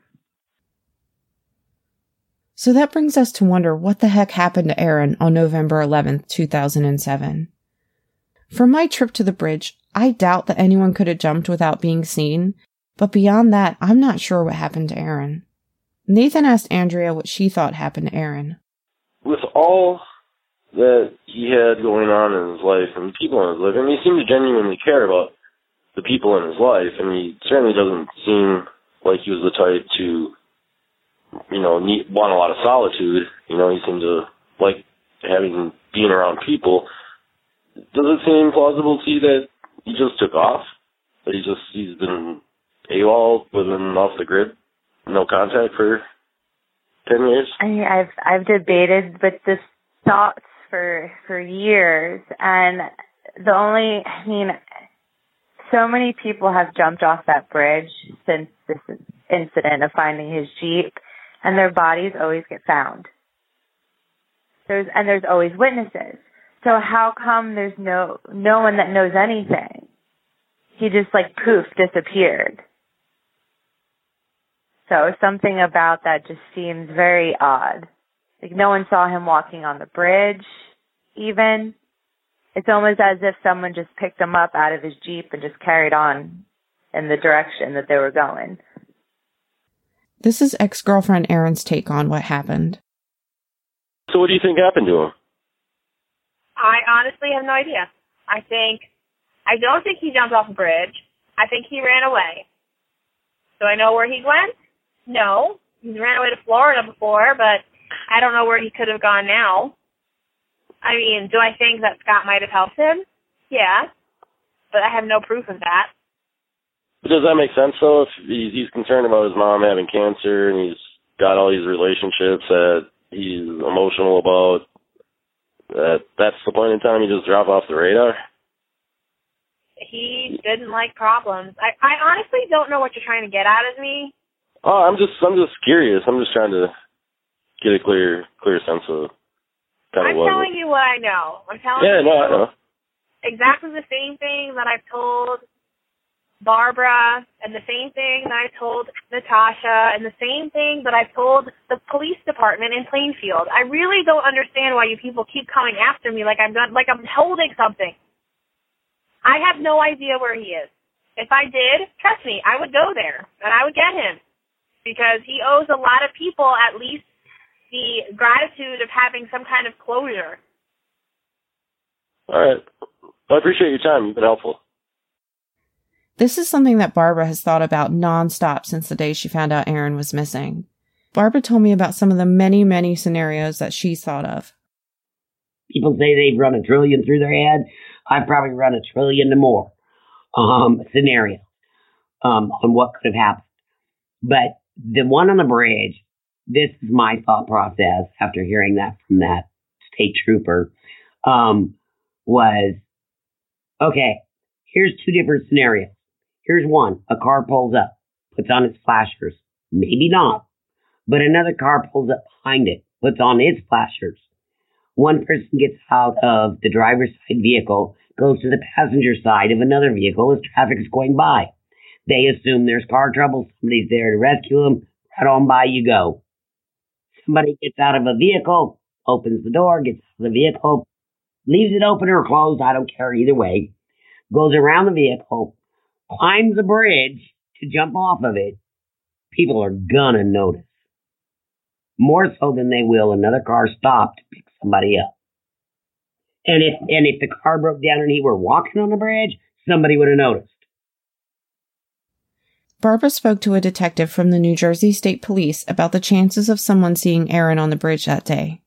S4: So that brings us to wonder what the heck happened to Erin on November eleventh, two thousand seven. From my trip to the bridge, I doubt that anyone could have jumped without being seen, but beyond that, I'm not sure what happened to Erin. Nathan asked Andrea what she thought happened to Erin.
S5: With all that he had going on in his life and people in his life, I mean, he seemed to genuinely care about the people in his life, and he certainly doesn't seem like he was the type to, you know, need, want a lot of solitude. You know, he seemed to like having, being around people. Does it seem plausible to you that he just took off? That he just, he's been AWOL, living off the grid, no contact for ten years?
S3: I mean, I've, I've debated with this thoughts for, for years, and the only, I mean, so many people have jumped off that bridge since this incident of finding his Jeep, and their bodies always get found. There's, and there's always witnesses. So how come there's no, no one that knows anything? He just like poof, disappeared. So something about that just seems very odd. Like no one saw him walking on the bridge, even. It's almost as if someone just picked him up out of his Jeep and just carried on in the direction that they were going.
S4: This is ex-girlfriend Erin's take on what happened.
S5: So what do you think happened to him?
S6: I honestly have no idea. I think, I don't think he jumped off a bridge. I think he ran away. Do I know where he went? No. He ran away to Florida before, but I don't know where he could have gone now. I mean, do I think that Scott might have helped him? Yeah. But I have no proof of that.
S5: Does that make sense, though? If he's concerned about his mom having cancer and he's got all these relationships that he's emotional about, that that's the point in time you just drop off the radar?
S6: He didn't like problems. I, I honestly don't know what you're trying to get out of me.
S5: Oh, I'm just I'm just curious. I'm just trying to get a clear clear sense of kind of
S6: I'm
S5: what
S6: telling
S5: it.
S6: you what I know. I'm telling
S5: yeah,
S6: you
S5: no, I know.
S6: exactly the same thing that I've told Barbara, and the same thing that I told Natasha, and the same thing that I've told the police department in Plainfield. I really don't understand why you people keep coming after me like I'm not, like I'm holding something. I have no idea where he is. If I did, trust me, I would go there, and I would get him, because he owes a lot of people at least the gratitude of having some kind of closure.
S5: All right. Well, I appreciate your time. You've been helpful.
S4: This is something that Barbara has thought about nonstop since the day she found out Erin was missing. Barbara told me about some of the many, many scenarios that she's thought of.
S2: People say they've run a trillion through their head. I've probably run a trillion and more um, scenarios um, on what could have happened. But the one on the bridge, this is my thought process after hearing that from that state trooper, um, was, okay, here's two different scenarios. Here's one. A car pulls up, puts on its flashers. Maybe not. But another car pulls up behind it, puts on its flashers. One person gets out of the driver's side vehicle, goes to the passenger side of another vehicle as traffic is going by. They assume there's car trouble. Somebody's there to rescue them. Right on by you go. Somebody gets out of a vehicle, opens the door, gets out of the vehicle, leaves it open or closed. I don't care either way. Goes around the vehicle, climbs a bridge to jump off of it. People are gonna notice. More so than they will another car stop to pick somebody up. And if and if the car broke down and he were walking on the bridge, somebody would have noticed.
S4: Barbara spoke to a detective from the New Jersey State Police about the chances of someone seeing Erin on the bridge that day.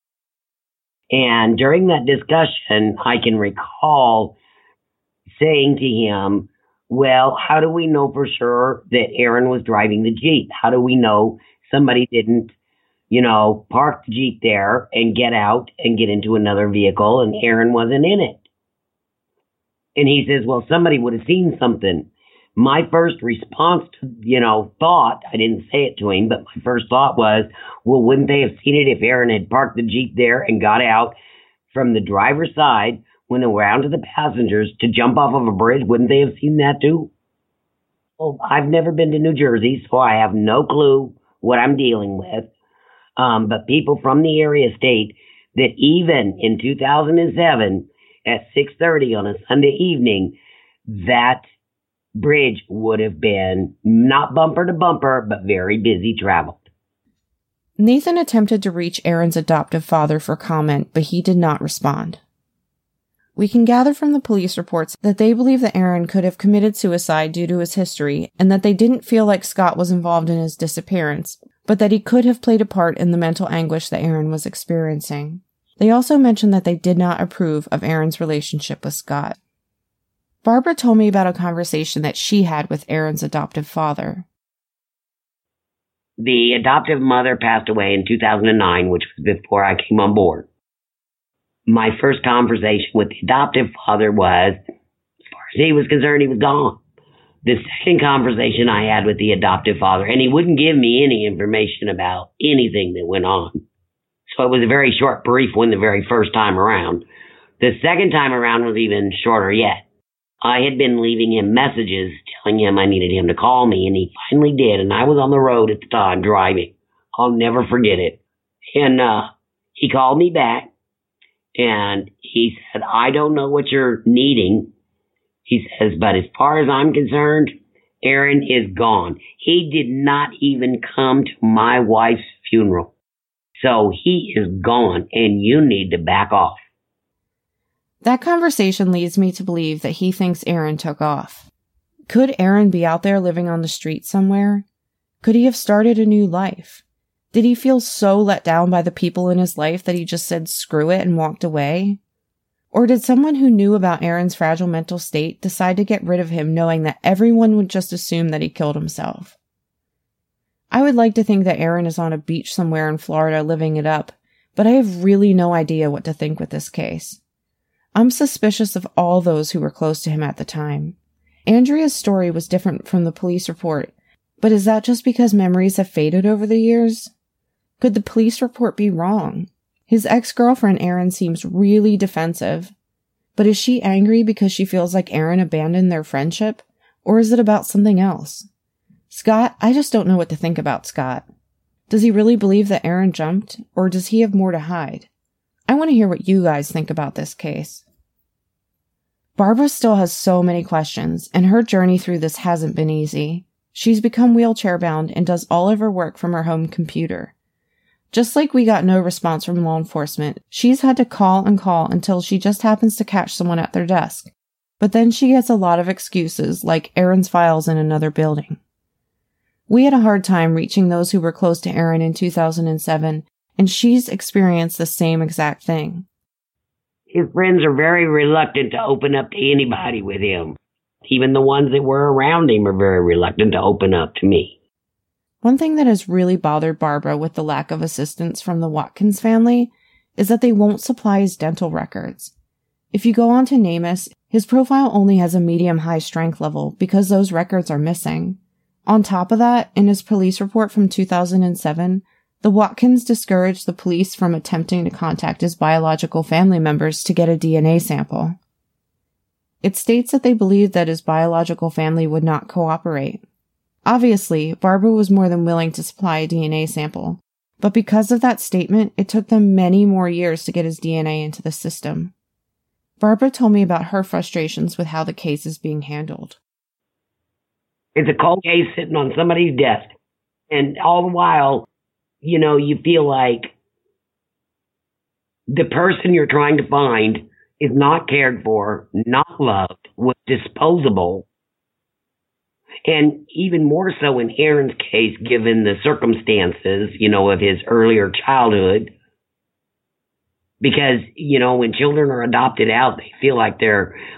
S2: And during that discussion, I can recall saying to him, Well, how do we know for sure that Aaron was driving the Jeep? How do we know somebody didn't, you know, park the Jeep there and get out and get into another vehicle and Aaron wasn't in it? And he says, well, somebody would have seen something. My first response to, you know, thought, I didn't say it to him, but my first thought was, well, wouldn't they have seen it if Aaron had parked the Jeep there and got out from the driver's side, went around to the passengers to jump off of a bridge? Wouldn't they have seen that too? Well, I've never been to New Jersey, so I have no clue what I'm dealing with. Um, but people from the area state that even in two thousand seven at six thirty on a Sunday evening, that bridge would have been not bumper to bumper, but very busy traveled.
S4: Nathan attempted to reach Aaron's adoptive father for comment, but he did not respond. We can gather from the police reports that they believe that Aaron could have committed suicide due to his history, and that they didn't feel like Scott was involved in his disappearance, but that he could have played a part in the mental anguish that Aaron was experiencing. They also mentioned that they did not approve of Aaron's relationship with Scott. Barbara told me about a conversation that she had with Aaron's adoptive father.
S2: The adoptive mother passed away in two thousand nine, which was before I came on board. My first conversation with the adoptive father was, as far as he was concerned, he was gone. The second conversation I had with the adoptive father, and he wouldn't give me any information about anything that went on. So it was a very short brief one the very first time around. The second time around was even shorter yet. I had been leaving him messages telling him I needed him to call me, and he finally did, and I was on the road at the time driving. I'll never forget it. And uh, he called me back, and he said, I don't know what you're needing. He says, but as far as I'm concerned, Aaron is gone. He did not even come to my wife's funeral. So he is gone, and you need to back off.
S4: That conversation leads me to believe that he thinks Aaron took off. Could Aaron be out there living on the street somewhere? Could he have started a new life? Did he feel so let down by the people in his life that he just said screw it and walked away? Or did someone who knew about Aaron's fragile mental state decide to get rid of him knowing that everyone would just assume that he killed himself? I would like to think that Aaron is on a beach somewhere in Florida living it up, but I have really no idea what to think with this case. I'm suspicious of all those who were close to him at the time. Andrea's story was different from the police report, but is that just because memories have faded over the years? Could the police report be wrong? His ex-girlfriend Erin seems really defensive, but is she angry because she feels like Aaron abandoned their friendship, or is it about something else? Scott, I just don't know what to think about Scott. Does he really believe that Aaron jumped, or does he have more to hide? I want to hear what you guys think about this case. Barbara still has so many questions, and her journey through this hasn't been easy. She's become wheelchair-bound and does all of her work from her home computer. Just like we got no response from law enforcement, she's had to call and call until she just happens to catch someone at their desk. But then she gets a lot of excuses, like Aaron's files in another building. We had a hard time reaching those who were close to Aaron in two thousand seven, and she's experienced the same exact thing.
S2: His friends are very reluctant to open up to anybody with him. Even the ones that were around him are very reluctant to open up to me.
S4: One thing that has really bothered Barbara with the lack of assistance from the Watkins family is that they won't supply his dental records. If you go on to NamUs, his profile only has a medium-high strength level because those records are missing. On top of that, in his police report from two thousand seven, the Watkins discouraged the police from attempting to contact his biological family members to get a D N A sample. It states that they believed that his biological family would not cooperate. Obviously, Barbara was more than willing to supply a D N A sample, but because of that statement, it took them many more years to get his D N A into the system. Barbara told me about her frustrations with how the case is being handled.
S2: It's a cold case sitting on somebody's desk, and all the while, you know, you feel like the person you're trying to find is not cared for, not loved, was disposable. And even more so in Aaron's case, given the circumstances, you know, of his earlier childhood. Because, you know, when children are adopted out, they feel like they're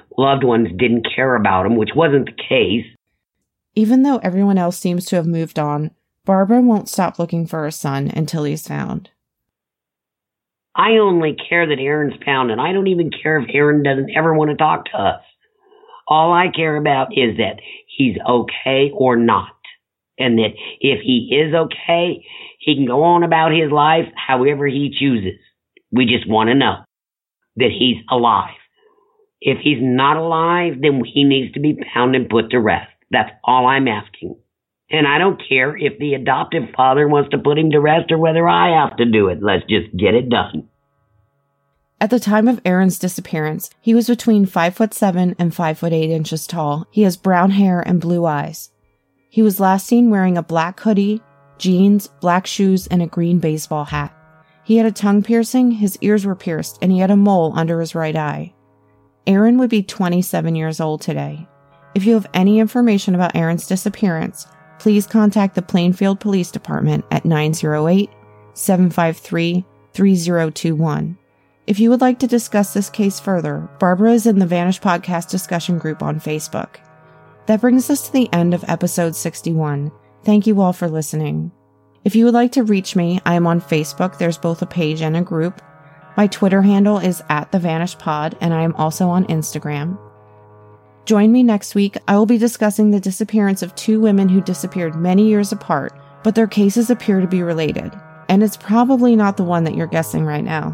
S2: loved ones didn't care about him, which wasn't the case.
S4: Even though everyone else seems to have moved on, Barbara won't stop looking for her son until he's found.
S2: I only care that Aaron's found, and I don't even care if Aaron doesn't ever want to talk to us. All I care about is that he's okay or not. And that if he is okay, he can go on about his life however he chooses. We just want to know that he's alive. If he's not alive, then he needs to be found and put to rest. That's all I'm asking. And I don't care if the adoptive father wants to put him to rest or whether I have to do it. Let's just get it done.
S4: At the time of Aaron's disappearance, he was between five foot seven and five foot eight inches tall. He has brown hair and blue eyes. He was last seen wearing a black hoodie, jeans, black shoes, and a green baseball hat. He had a tongue piercing, his ears were pierced, and he had a mole under his right eye. Aaron would be twenty-seven years old today. If you have any information about Aaron's disappearance, please contact the Plainfield Police Department at nine oh eight, seven five three, three oh two one. If you would like to discuss this case further, Barbara is in the Vanish Podcast discussion group on Facebook. That brings us to the end of episode sixty-one. Thank you all for listening. If you would like to reach me, I am on Facebook. There's both a page and a group. My Twitter handle is at the Vanish Pod, and I am also on Instagram. Join me next week. I will be discussing the disappearance of two women who disappeared many years apart, but their cases appear to be related. And it's probably not the one that you're guessing right now.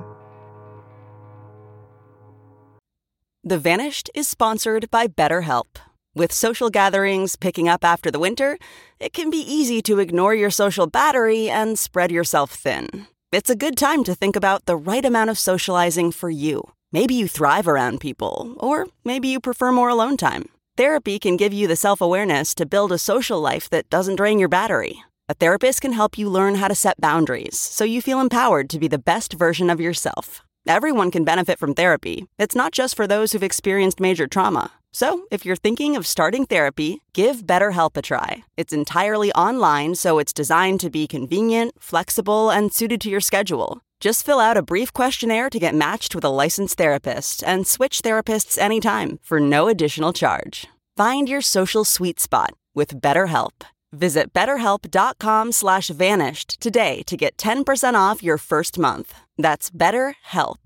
S8: The Vanished is sponsored by BetterHelp. With social gatherings picking up after the winter, it can be easy to ignore your social battery and spread yourself thin. It's a good time to think about the right amount of socializing for you. Maybe you thrive around people, or maybe you prefer more alone time. Therapy can give you the self-awareness to build a social life that doesn't drain your battery. A therapist can help you learn how to set boundaries so you feel empowered to be the best version of yourself. Everyone can benefit from therapy. It's not just for those who've experienced major trauma. So, if you're thinking of starting therapy, give BetterHelp a try. It's entirely online, so it's designed to be convenient, flexible, and suited to your schedule. Just fill out a brief questionnaire to get matched with a licensed therapist and switch therapists anytime for no additional charge. Find your social sweet spot with BetterHelp. Visit betterhelp.com slash vanished today to get ten percent off your first month. That's BetterHelp,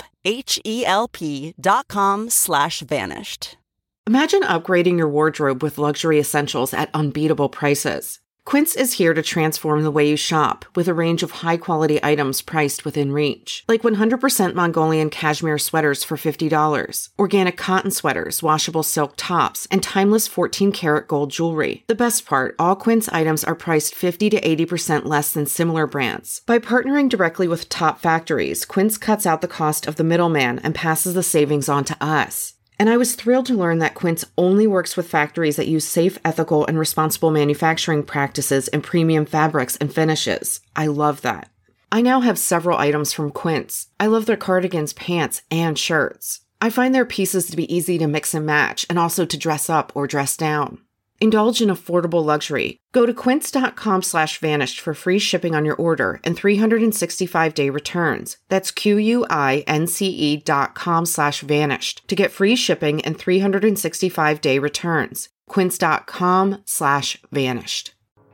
S8: H-E-L-P dot com slash vanished.
S1: Imagine upgrading your wardrobe with luxury essentials at unbeatable prices. Quince is here to transform the way you shop with a range of high-quality items priced within reach. Like one hundred percent Mongolian cashmere sweaters for fifty dollars, organic cotton sweaters, washable silk tops, and timeless fourteen karat gold jewelry. The best part, all Quince items are priced fifty to eighty percent less than similar brands. By partnering directly with top factories, Quince cuts out the cost of the middleman and passes the savings on to us. And I was thrilled to learn that Quince only works with factories that use safe, ethical, and responsible manufacturing practices and premium fabrics and finishes. I love that. I now have several items from Quince. I love their cardigans, pants, and shirts. I find their pieces to be easy to mix and match and also to dress up or dress down. Indulge in affordable luxury. Go to quince.com slash vanished for free shipping on your order and three hundred sixty-five day returns. That's Q-U-I-N-C-E dot com slash vanished to get free shipping and three hundred sixty-five day returns. Quince.com slash vanished.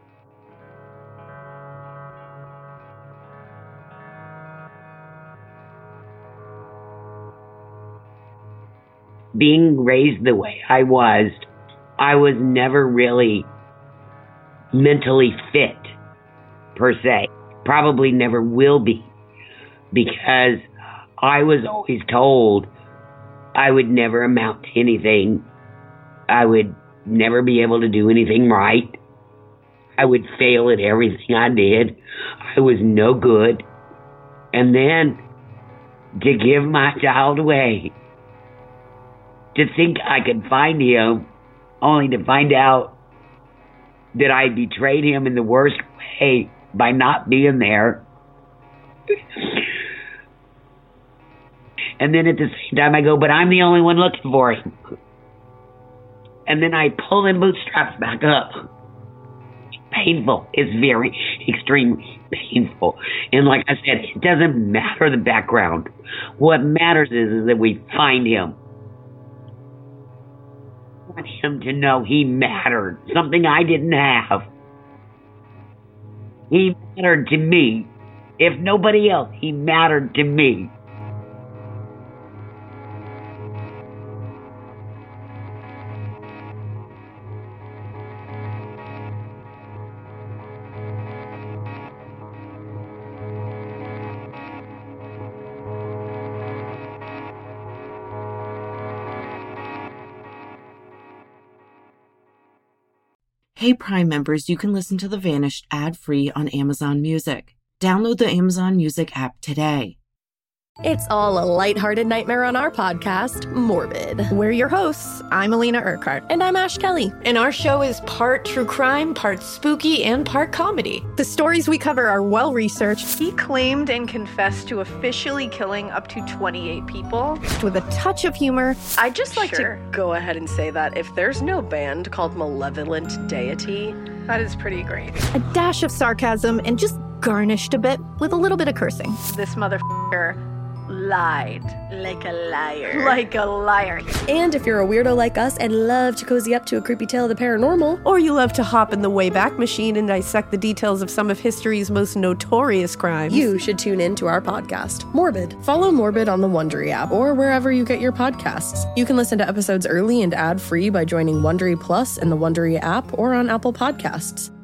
S2: Being raised the way I was, I was never really mentally fit, per se. Probably never will be, because I was always told I would never amount to anything. I would never be able to do anything right. I would fail at everything I did. I was no good. And then to give my child away, to think I could find him, only to find out that I betrayed him in the worst way by not being there. And then at the same time I go, but I'm the only one looking for him. And then I pull them bootstraps back up. It's painful. It's very extremely painful. And like I said, it doesn't matter the background. What matters is, is that we find him. want him to know he mattered, something I didn't have. He mattered to me. If nobody else, he mattered to me.
S1: Hey Prime members, you can listen to The Vanished ad-free on Amazon Music. Download the Amazon Music app today.
S9: It's all a lighthearted nightmare on our podcast, Morbid.
S10: We're your hosts. I'm Alina Urquhart.
S9: And I'm Ash Kelly.
S10: And our show is part true crime, part spooky, and part comedy. The stories we cover are well-researched.
S11: He claimed and confessed to officially killing up to twenty-eight people.
S10: With a touch of humor.
S12: I'd just like
S11: sure.
S12: to go ahead and say that if there's no band called Malevolent Deity,
S11: that is pretty great.
S10: A dash of sarcasm and just garnished a bit with a little bit of cursing.
S11: This motherfucker lied.
S12: Like a liar.
S11: Like a liar.
S9: And if you're a weirdo like us and love to cozy up to a creepy tale of the paranormal,
S13: or you love to hop in the Wayback Machine and dissect the details of some of history's most notorious crimes,
S9: you should tune in to our podcast, Morbid. Follow Morbid on the Wondery app or wherever you get your podcasts. You can listen to episodes early and ad-free by joining Wondery Plus in the Wondery app or on Apple Podcasts.